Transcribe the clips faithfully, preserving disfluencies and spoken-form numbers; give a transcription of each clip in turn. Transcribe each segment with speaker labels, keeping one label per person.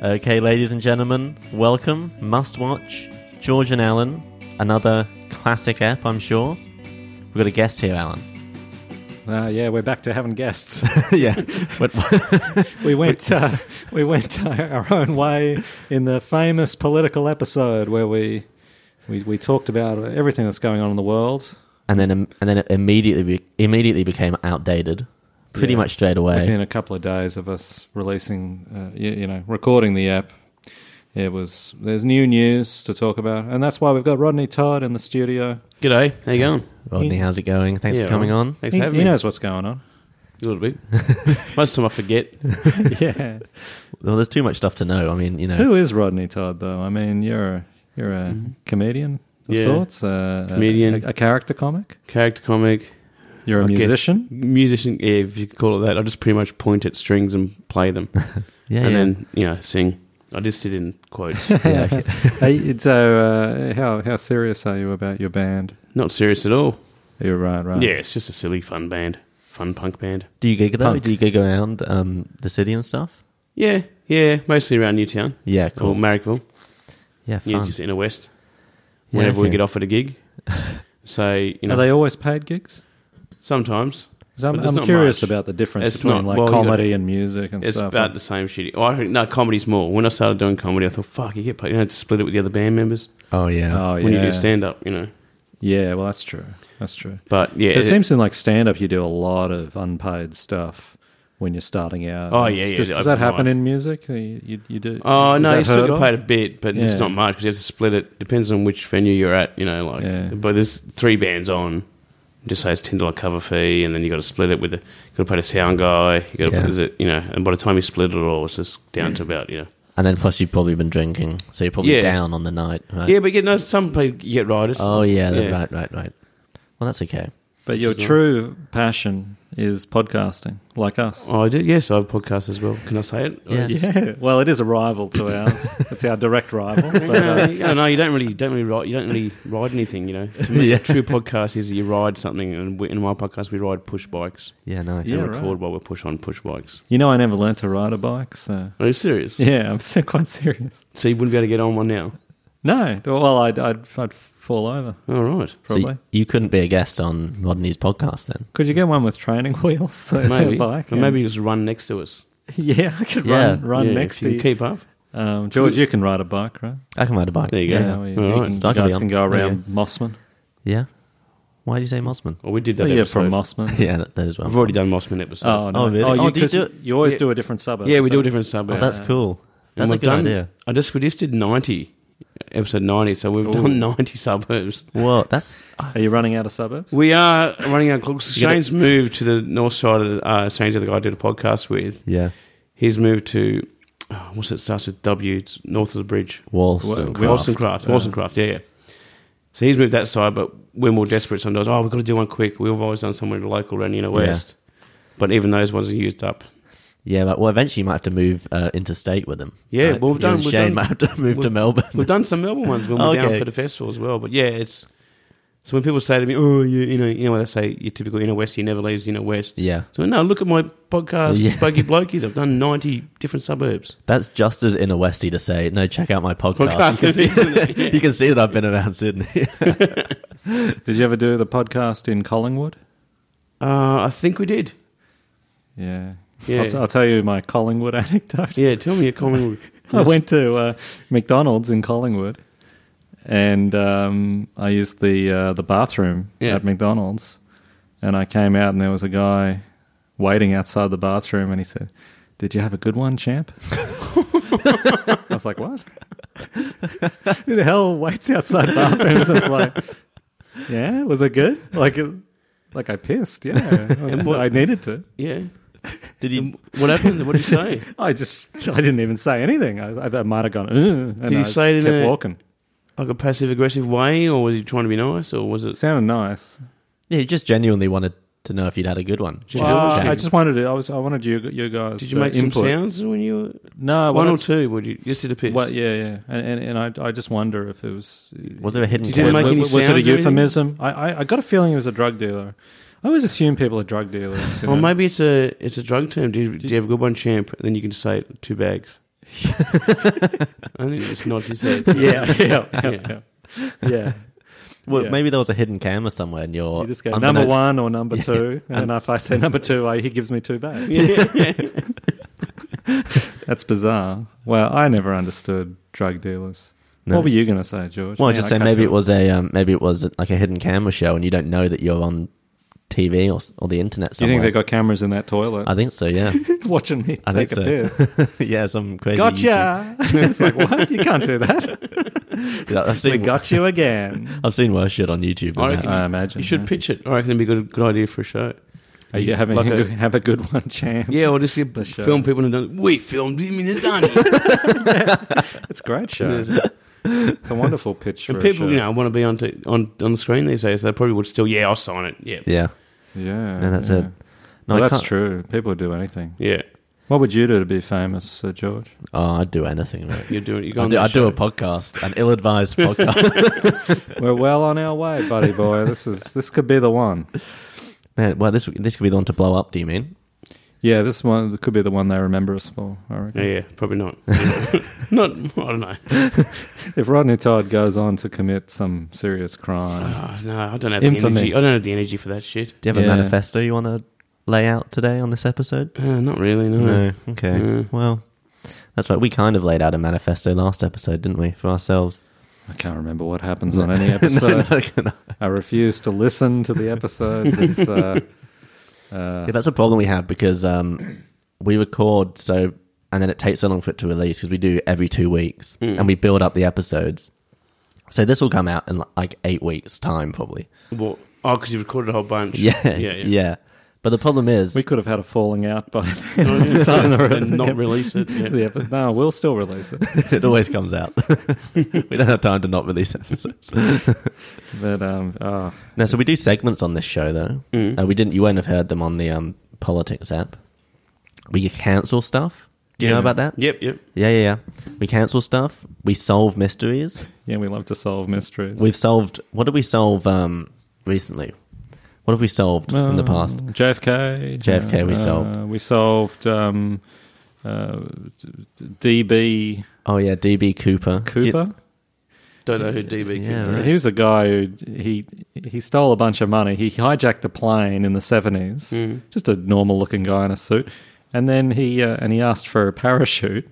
Speaker 1: Okay, ladies and gentlemen, welcome, must watch, George and Alan, another classic ep, I'm sure. We've got a guest here, Alan.
Speaker 2: Uh, yeah, we're back to having guests.
Speaker 1: yeah,
Speaker 2: we went uh, we went our own way in the famous political episode where we we we talked about everything that's going on in the world,
Speaker 1: and then and then it immediately be, immediately became outdated, pretty
Speaker 2: yeah,
Speaker 1: much straight away.
Speaker 2: Within a couple of days of us releasing, uh, you, you know, recording the app, it was there's new news to talk about, and that's why we've got Rodney Todd in the studio.
Speaker 3: G'day, how you going?
Speaker 1: Rodney, how's it going? Thanks
Speaker 3: yeah,
Speaker 1: for coming
Speaker 3: right.
Speaker 1: on.
Speaker 3: Thanks
Speaker 2: he,
Speaker 3: for having
Speaker 2: he
Speaker 3: me.
Speaker 2: knows what's going on.
Speaker 3: A little bit. Most of the time I forget.
Speaker 2: yeah.
Speaker 1: Well, there's too much stuff to know. I mean, you know.
Speaker 2: Who is Rodney Todd, though? I mean, you're a, you're a
Speaker 3: Mm-hmm.
Speaker 2: comedian of
Speaker 3: Yeah.
Speaker 2: sorts, uh,
Speaker 3: Comedian.
Speaker 2: a, a character comic.
Speaker 3: Character comic.
Speaker 2: You're a
Speaker 3: I guess.
Speaker 2: musician.
Speaker 3: Musician, yeah, if you could call it that. I just pretty much point at strings and play them.
Speaker 1: yeah,
Speaker 3: and
Speaker 1: yeah.
Speaker 3: then, you know, sing. I just did it in quotes.
Speaker 1: yeah, okay.
Speaker 2: Hey, so, uh, how how serious are you about your band?
Speaker 3: Not serious at all.
Speaker 2: You're right, right.
Speaker 3: Yeah, it's just a silly, fun band. Fun punk band.
Speaker 1: Do you gig though?
Speaker 2: Punk.
Speaker 1: Do you gig around um, the city and stuff?
Speaker 3: Yeah, yeah, mostly around Newtown.
Speaker 1: Yeah,
Speaker 3: Or
Speaker 1: cool.
Speaker 3: Marrickville.
Speaker 1: Yeah,
Speaker 3: Yeah,
Speaker 1: fun.
Speaker 3: just inner west.
Speaker 1: Yeah,
Speaker 3: Whenever we
Speaker 1: okay.
Speaker 3: get offered a gig. So, you know,
Speaker 2: Are they always paid gigs?
Speaker 3: sometimes.
Speaker 2: 'Cause I'm,
Speaker 3: But there's
Speaker 2: I'm
Speaker 3: not
Speaker 2: curious
Speaker 3: much.
Speaker 2: about the difference
Speaker 3: It's
Speaker 2: between
Speaker 3: not-
Speaker 2: like
Speaker 3: well, you
Speaker 2: comedy
Speaker 3: gotta-
Speaker 2: and music and
Speaker 3: It's
Speaker 2: stuff.
Speaker 3: about the same shit. Oh, I think, no, comedy's more. When I started doing comedy, I thought, fuck, you get paid. You don't have to split it with the other band members
Speaker 1: Oh yeah.
Speaker 2: Oh, yeah.
Speaker 3: when you do stand-up, you know.
Speaker 2: Yeah, well, that's true. That's true.
Speaker 3: But, yeah.
Speaker 2: It,
Speaker 3: it-
Speaker 2: seems in like stand-up you do a lot of unpaid stuff when you're starting out.
Speaker 3: Oh, yeah,
Speaker 2: It's
Speaker 3: yeah,
Speaker 2: just-
Speaker 3: the
Speaker 2: does that
Speaker 3: open
Speaker 2: happen
Speaker 3: mic.
Speaker 2: in music? You, you, you do?
Speaker 3: Oh,
Speaker 2: is
Speaker 3: no,
Speaker 2: that
Speaker 3: you still
Speaker 2: heard
Speaker 3: get
Speaker 2: of?
Speaker 3: paid a bit, but
Speaker 2: Yeah.
Speaker 3: it's not much because you have to split it. Depends on which venue you're at, you know. Like,
Speaker 2: Yeah.
Speaker 3: But there's three bands on. Just say it's ten dollars cover fee, and then you got to split it with the, you got to pay the sound guy. You got to
Speaker 1: Yeah.
Speaker 3: put, it, you know, and by the time you split it all, it's just down to about, you know.
Speaker 1: And then plus you've probably been drinking, so you're probably
Speaker 3: Yeah.
Speaker 1: down on the night, right?
Speaker 3: Yeah, but you know, some people you get riders.
Speaker 1: Oh yeah, then right, right, right. Well, that's okay.
Speaker 2: But your true passion is podcasting, like us.
Speaker 3: Oh, I do. Yes, I have a podcast as well. Can I say it? Or
Speaker 1: Yeah.
Speaker 3: is-
Speaker 2: Yeah, well, it is a rival to ours. It's our direct rival. But,
Speaker 3: no,
Speaker 2: uh,
Speaker 3: you no, you don't really, don't really ride. You don't really ride anything. You know, to me,
Speaker 1: Yeah.
Speaker 3: a true podcast is you ride something, and we, in my podcast we ride push bikes.
Speaker 1: Yeah, nice.
Speaker 3: We
Speaker 2: Yeah,
Speaker 3: record
Speaker 2: right.
Speaker 3: while we push on push bikes.
Speaker 2: you know, I never learned to ride a bike, so
Speaker 3: Are you serious?
Speaker 2: yeah, I'm still quite serious.
Speaker 3: So you wouldn't be able to get on one now?
Speaker 2: No, well, I'd I'd, I'd fall over
Speaker 3: All right.
Speaker 1: So
Speaker 2: probably.
Speaker 1: y- you couldn't be a guest on Rodney's podcast then?
Speaker 2: Could you get one with training wheels? So
Speaker 3: Maybe.
Speaker 2: a bike,
Speaker 3: Or
Speaker 2: yeah.
Speaker 3: maybe you just run next to us.
Speaker 2: Yeah, I could
Speaker 1: Yeah.
Speaker 2: run run
Speaker 3: Yeah,
Speaker 2: next
Speaker 3: if
Speaker 2: to
Speaker 3: you
Speaker 2: you.
Speaker 3: can keep up.
Speaker 2: Um, George, you can ride a bike, right?
Speaker 1: I can ride a bike.
Speaker 3: There you go.
Speaker 2: Yeah, well, you,
Speaker 3: All
Speaker 2: you
Speaker 3: right.
Speaker 2: can,
Speaker 1: So I
Speaker 2: you
Speaker 1: can be
Speaker 2: guys
Speaker 1: on.
Speaker 2: can go
Speaker 1: Okay.
Speaker 2: around Mossman.
Speaker 1: Yeah. Why do you say Mossman?
Speaker 3: Well, we did that
Speaker 2: Well, you're
Speaker 3: episode.
Speaker 2: from Mossman.
Speaker 1: yeah, that, that as well.
Speaker 3: We've already done Mossman episode.
Speaker 2: Oh, no.
Speaker 1: Oh, really?
Speaker 2: Oh, you,
Speaker 1: Oh, do you
Speaker 2: 'cause
Speaker 1: do it-
Speaker 2: you always
Speaker 3: Yeah.
Speaker 2: do a different suburb.
Speaker 3: yeah, we
Speaker 2: so-
Speaker 3: do a different
Speaker 1: Oh,
Speaker 3: suburb.
Speaker 1: that's cool. That's
Speaker 3: And
Speaker 1: a
Speaker 3: we've
Speaker 1: good
Speaker 3: done,
Speaker 1: idea.
Speaker 3: I just, we just did ninety, episode ninety, so we've
Speaker 2: Ooh.
Speaker 3: done ninety suburbs.
Speaker 1: Well, that's
Speaker 2: Are you running out of suburbs?
Speaker 3: We are running out of clocks.
Speaker 1: You gotta-
Speaker 3: Shane's moved to the north side of the, uh, Shane's the guy I did a podcast with.
Speaker 1: yeah.
Speaker 3: He's moved to, oh, what's it, starts with W, it's north of the bridge.
Speaker 1: Wollstonecraft.
Speaker 3: Wollstonecraft,
Speaker 2: Uh,
Speaker 3: Wollstonecraft, yeah, yeah. So he's moved that side, but we're more desperate sometimes. Oh, we've got to do one quick. We've always done somewhere local around Inner West. But even those ones are used up.
Speaker 1: Yeah, but well, eventually you might have to move uh, interstate with them.
Speaker 3: Yeah,
Speaker 1: right?
Speaker 3: well, we've
Speaker 1: You and
Speaker 3: done- we've
Speaker 1: Shane
Speaker 3: done-
Speaker 1: might have to move to
Speaker 3: we've-
Speaker 1: Melbourne.
Speaker 3: We've done some Melbourne ones when we're down
Speaker 1: Okay.
Speaker 3: for the festival as well. But yeah, it's... So when people say to me, oh, you, you know, you know what they say, your typical Inner West, he never leaves Inner West.
Speaker 1: Yeah,
Speaker 3: So no, look at my podcast,
Speaker 1: Yeah.
Speaker 3: Spokey Blokies. I've done ninety different suburbs.
Speaker 1: that's just as inner westy to say. No, check out my podcast.
Speaker 3: Podcast,
Speaker 1: You, can see,
Speaker 3: isn't it? Yeah.
Speaker 1: you can see that I've been around Sydney.
Speaker 2: Did you ever do the podcast in Collingwood?
Speaker 3: Uh, I think we did.
Speaker 2: Yeah.
Speaker 3: Yeah.
Speaker 2: I'll, t- I'll tell you my Collingwood anecdote.
Speaker 3: Yeah, tell me a comment.
Speaker 2: I went to uh, McDonald's in Collingwood, and um, I used the uh, the bathroom
Speaker 3: Yeah.
Speaker 2: at McDonald's, and I came out and there was a guy waiting outside the bathroom, and he said, "Did you have a good one, champ?" I was like, "What? Who the hell waits outside bathrooms?" I was like, "Yeah, was it good?" Like, it- like I pissed. Yeah, I, was-
Speaker 3: what-
Speaker 2: I needed to.
Speaker 3: Yeah.
Speaker 1: Did you?
Speaker 3: What happened? What did you say?
Speaker 2: I just I didn't even say anything. I, I, I might have gone. "Ugh," and
Speaker 3: Did you
Speaker 2: I
Speaker 3: say it in
Speaker 2: kept
Speaker 3: a-
Speaker 2: walking.
Speaker 3: Like a passive aggressive way, or was he trying to be nice, or was
Speaker 2: It
Speaker 3: it?
Speaker 2: sounded nice.
Speaker 1: Yeah, you just genuinely wanted to know if you'd had a good one.
Speaker 3: Did you
Speaker 2: Well,
Speaker 3: do it,
Speaker 2: I
Speaker 3: Shane?
Speaker 2: just wanted to. I was. I wanted you. You guys.
Speaker 3: Did you
Speaker 2: uh,
Speaker 3: make
Speaker 2: input.
Speaker 3: some sounds when you were
Speaker 2: No, well,
Speaker 3: one or
Speaker 2: that's-
Speaker 3: two? Would you just did a piss?
Speaker 2: Well, yeah, yeah, and and, and I I just wonder if it was.
Speaker 1: Was there a hidden
Speaker 3: You didn't
Speaker 1: camera?
Speaker 3: make any
Speaker 2: was, was it
Speaker 3: sounds
Speaker 2: a
Speaker 3: or anything?
Speaker 2: euphemism? I, I I got a feeling he was a drug dealer. I always assume people are drug dealers. you
Speaker 3: Or
Speaker 2: know?
Speaker 3: maybe it's a it's a drug term. Do you, do you have a good one, champ? And then you can say it, two bags. I think he just nods his head.
Speaker 2: Yeah, yeah, yeah.
Speaker 3: Yeah.
Speaker 2: yeah. yeah.
Speaker 1: Well,
Speaker 2: Yeah.
Speaker 1: maybe there was a hidden camera somewhere in your.
Speaker 2: You just go
Speaker 1: unbeknownst-
Speaker 2: number one or number two, and if I say number two, I, he gives me two bags. That's bizarre. Well, I never understood drug dealers.
Speaker 1: No.
Speaker 2: What were you going to say, George?
Speaker 1: Well, I
Speaker 2: Man,
Speaker 1: just
Speaker 2: I
Speaker 1: say
Speaker 2: cut
Speaker 1: maybe
Speaker 2: you
Speaker 1: it was a um, maybe it was like a hidden camera show, and you don't know that you're on T V or s- or the internet
Speaker 2: off. You
Speaker 1: somewhere.
Speaker 2: think they got cameras in that toilet?
Speaker 1: I think so. Yeah,
Speaker 2: watching me
Speaker 1: I
Speaker 2: take
Speaker 1: think
Speaker 2: a
Speaker 1: so.
Speaker 2: piss.
Speaker 1: yeah, some crazy.
Speaker 2: Gotcha! It's like, what? You can't do that.
Speaker 1: YouTube- Yeah, I've
Speaker 2: We
Speaker 1: seen.
Speaker 2: got you again.
Speaker 1: I've seen worse shit on YouTube.
Speaker 3: I
Speaker 1: Than
Speaker 3: reckon
Speaker 1: that.
Speaker 2: I imagine.
Speaker 3: You should
Speaker 2: yeah.
Speaker 3: pitch it. I reckon it'd be a good, good idea for a show.
Speaker 2: Are you having
Speaker 3: Like
Speaker 2: a,
Speaker 3: a-
Speaker 2: good- have a good one, champ?
Speaker 3: Yeah, or just
Speaker 2: The show.
Speaker 3: film people and done. We filmed him in his dunny.
Speaker 2: It's a great show.
Speaker 3: And
Speaker 2: It's a wonderful pitch for a
Speaker 3: people,
Speaker 2: show.
Speaker 3: you know, want to be on, t- on on the screen these days. They probably would still. Yeah, I'll sign it. Yeah,
Speaker 1: Yeah,
Speaker 2: Yeah,
Speaker 1: no, that's
Speaker 2: yeah.
Speaker 1: it. No,
Speaker 2: well,
Speaker 1: I
Speaker 2: that's
Speaker 1: can't-
Speaker 2: true. People would do anything.
Speaker 3: yeah.
Speaker 2: What would you do to be famous, uh, George?
Speaker 1: Oh, I'd do anything, mate.
Speaker 3: You're doing. You go
Speaker 1: I
Speaker 3: on
Speaker 1: do,
Speaker 3: that
Speaker 1: I do a
Speaker 3: show.
Speaker 1: podcast, an ill-advised podcast.
Speaker 2: We're well on our way, buddy boy. This is this could be the one.
Speaker 1: Man, well, this this could be the one to blow up. Do you mean?
Speaker 2: Yeah, this one could be the one they remember us for. I reckon.
Speaker 3: Yeah, yeah, probably not. not. I don't know.
Speaker 2: If Rodney Todd goes on to commit some serious crime,
Speaker 3: Oh, no, I don't have
Speaker 2: Infamy.
Speaker 3: the energy. I don't have the energy for that shit.
Speaker 1: Do you have a
Speaker 2: Yeah.
Speaker 1: manifesto you want to lay out today on this episode?
Speaker 3: Uh, not really. No.
Speaker 1: No. Okay.
Speaker 3: No.
Speaker 1: Well, that's right. We kind of laid out a manifesto last episode, didn't we, for ourselves?
Speaker 2: I can't remember what happens on any episode.
Speaker 1: no, no, no.
Speaker 2: I refuse to listen to the episodes. It's uh, uh,
Speaker 1: Yeah, that's a problem we have because um, we record so, and then it takes so long for it to release because we do every two weeks,
Speaker 3: Mm.
Speaker 1: and we build up the episodes. So this will come out in like eight weeks' time, probably.
Speaker 3: Well, oh, because you've recorded a whole bunch.
Speaker 1: Yeah,
Speaker 3: yeah,
Speaker 1: yeah.
Speaker 3: yeah.
Speaker 1: But the problem is,
Speaker 2: we could have had a falling out by then.
Speaker 3: Oh, yeah.
Speaker 2: Time the-
Speaker 3: and not release it. Yeah.
Speaker 2: the epi- no, we'll still release it.
Speaker 1: it always comes out. we don't have time to not release episodes.
Speaker 2: But um, oh,
Speaker 1: No, so we do segments on this show, though.
Speaker 3: Mm.
Speaker 1: Uh, we didn't. You won't have heard them on the um, politics app. We cancel stuff. Do you
Speaker 2: Yeah.
Speaker 1: know about that?
Speaker 3: Yep, yep.
Speaker 1: Yeah, yeah, yeah. We cancel stuff. We solve mysteries.
Speaker 2: yeah, we love to solve mysteries.
Speaker 1: We've solved. What did we solve um, recently? What have we solved in the past?
Speaker 2: Uh, J F K.
Speaker 1: J F K we
Speaker 2: uh,
Speaker 1: solved.
Speaker 2: We solved um, uh, D B
Speaker 1: Oh yeah, D B Cooper.
Speaker 2: Cooper.
Speaker 3: Don't know who D B
Speaker 1: Yeah,
Speaker 3: Cooper
Speaker 1: right.
Speaker 3: is.
Speaker 2: He was a guy who he he stole a bunch of money. He hijacked a plane in the seventies.
Speaker 3: Mm.
Speaker 2: Just a normal looking guy in a suit, and then he uh, and he asked for a parachute,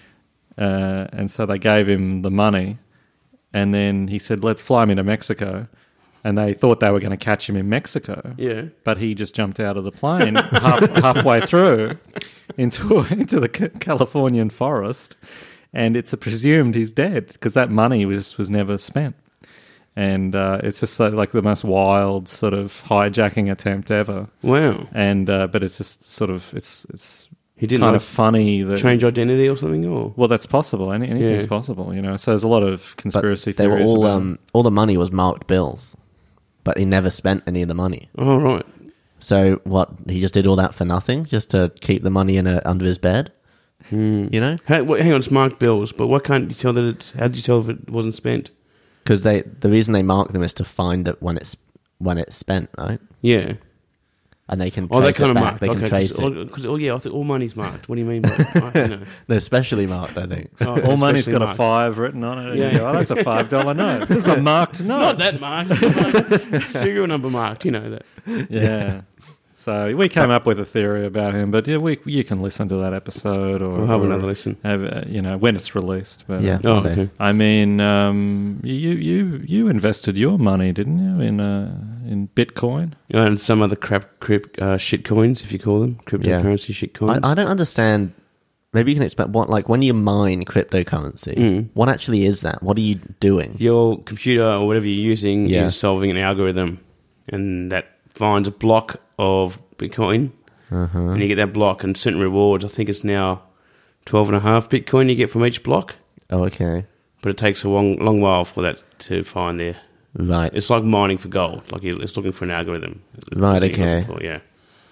Speaker 2: uh, and so they gave him the money, and then he said, "Let's fly me to Mexico," and they thought they were going to catch him in Mexico.
Speaker 3: Yeah.
Speaker 2: But he just jumped out of the plane half, halfway through into into the Ca- Californian forest, and it's presumed he's dead because that money was was never spent. And uh, it's just so, like the most wild sort of hijacking attempt ever.
Speaker 3: Wow.
Speaker 2: And uh, but it's just sort of it's it's
Speaker 3: He didn't
Speaker 2: kind
Speaker 3: like
Speaker 2: of funny that
Speaker 3: change identity or something, or
Speaker 2: well that's possible. Any, anything's
Speaker 3: Yeah.
Speaker 2: possible, you know. So there's a lot of
Speaker 1: But
Speaker 2: conspiracy
Speaker 1: they were
Speaker 2: theories.
Speaker 1: all
Speaker 2: about
Speaker 1: um, all the money was marked bills, but he never spent any of the money.
Speaker 3: oh right.
Speaker 1: So what? He just did all that for nothing, just to keep the money in a, under his bed.
Speaker 3: Hmm.
Speaker 1: You know,
Speaker 3: Hey, wait, hang on, it's marked bills, but why can't you tell that it's? How did you tell if it wasn't spent?
Speaker 1: because they the reason they mark them is to find it when it's when it's spent, right?
Speaker 3: Yeah.
Speaker 1: And they can
Speaker 3: Oh, they
Speaker 1: trace
Speaker 3: kind
Speaker 1: it
Speaker 3: of
Speaker 1: back.
Speaker 3: marked.
Speaker 1: They can
Speaker 3: okay,
Speaker 1: trace
Speaker 3: cause,
Speaker 1: it.
Speaker 3: Cause, oh yeah, I thought all money's marked. What do you mean? By, marked, you know?
Speaker 1: They're specially marked, I think.
Speaker 3: Oh,
Speaker 2: all money's
Speaker 3: especially
Speaker 2: got a
Speaker 3: marked.
Speaker 2: five written on it.
Speaker 3: Yeah.
Speaker 2: Yeah, oh, that's a five dollar note. This is a marked note.
Speaker 3: Not that marked. Serial number marked. You know that.
Speaker 2: Yeah. So we came up with a theory about him, but yeah, we you can listen to that episode or
Speaker 3: We'll have
Speaker 2: or
Speaker 3: another listen.
Speaker 2: Have, uh, you know, when it's released. But,
Speaker 1: Yeah.
Speaker 2: uh,
Speaker 3: Oh,
Speaker 1: Okay.
Speaker 3: okay.
Speaker 2: I mean, um, you you you invested your money, didn't you, in uh, in Bitcoin?
Speaker 3: And some other crap, crypt, uh, shit coins, if you call them cryptocurrency shit
Speaker 1: I,
Speaker 3: coins.
Speaker 1: I don't understand. Maybe you can explain what, like, when you mine cryptocurrency,
Speaker 3: Mm.
Speaker 1: what actually is that? What are you doing?
Speaker 3: Your computer or whatever you're using
Speaker 1: Yeah.
Speaker 3: is solving an algorithm, and that finds a block of Bitcoin,
Speaker 1: Uh-huh.
Speaker 3: and you get that block and certain rewards. I think it's now twelve and a half Bitcoin you get from each block,
Speaker 1: Oh, okay.
Speaker 3: but it takes a long, long while for that to find there.
Speaker 1: Right.
Speaker 3: It's like mining for gold. Like you- it's looking for an algorithm.
Speaker 1: Right,
Speaker 3: Looking
Speaker 1: okay.
Speaker 3: for- yeah.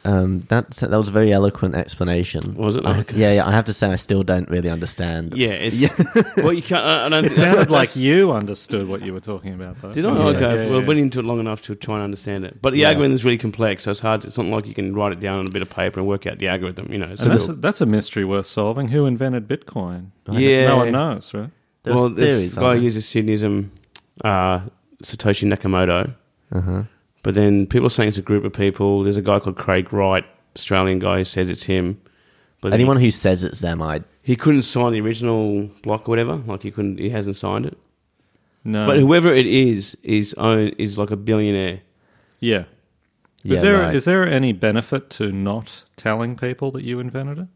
Speaker 1: Um, that that was a very eloquent explanation.
Speaker 3: Was it?
Speaker 1: I-
Speaker 3: Okay.
Speaker 1: yeah, yeah. I have to say, I still don't really understand.
Speaker 3: Yeah, it's well, you can't. I, I don't
Speaker 2: It
Speaker 3: think that's-
Speaker 2: sounded like
Speaker 3: that's-
Speaker 2: you understood what you were talking about, though.
Speaker 3: Did I?
Speaker 1: Yeah.
Speaker 3: Okay,
Speaker 2: Yeah,
Speaker 3: well,
Speaker 2: yeah.
Speaker 3: went into it long enough to try and understand it. But the
Speaker 2: Yeah.
Speaker 3: algorithm is really complex, so it's hard. It's not like you can write it down on a bit of paper and work out the algorithm. You know, it's a
Speaker 2: And that's,
Speaker 3: little,
Speaker 2: that's a mystery worth solving. Who invented Bitcoin?
Speaker 3: Yeah.
Speaker 2: No one knows, right?
Speaker 1: There's
Speaker 3: well, this
Speaker 1: theories,
Speaker 3: guy
Speaker 1: aren't there?
Speaker 3: uses Sydneyism, uh, Satoshi Nakamoto.
Speaker 1: Uh-huh.
Speaker 3: But then people are saying it's a group of people. There's a guy called Craig Wright, Australian guy, who says it's him. But
Speaker 1: Anyone
Speaker 3: he,
Speaker 1: who says it's them, I
Speaker 3: he couldn't sign the original block or whatever. Like he couldn't. He hasn't signed it.
Speaker 2: No.
Speaker 3: But whoever it is is own is like a billionaire.
Speaker 2: yeah.
Speaker 1: yeah,
Speaker 2: is there
Speaker 1: right.
Speaker 2: is there any benefit to not telling people that you invented it?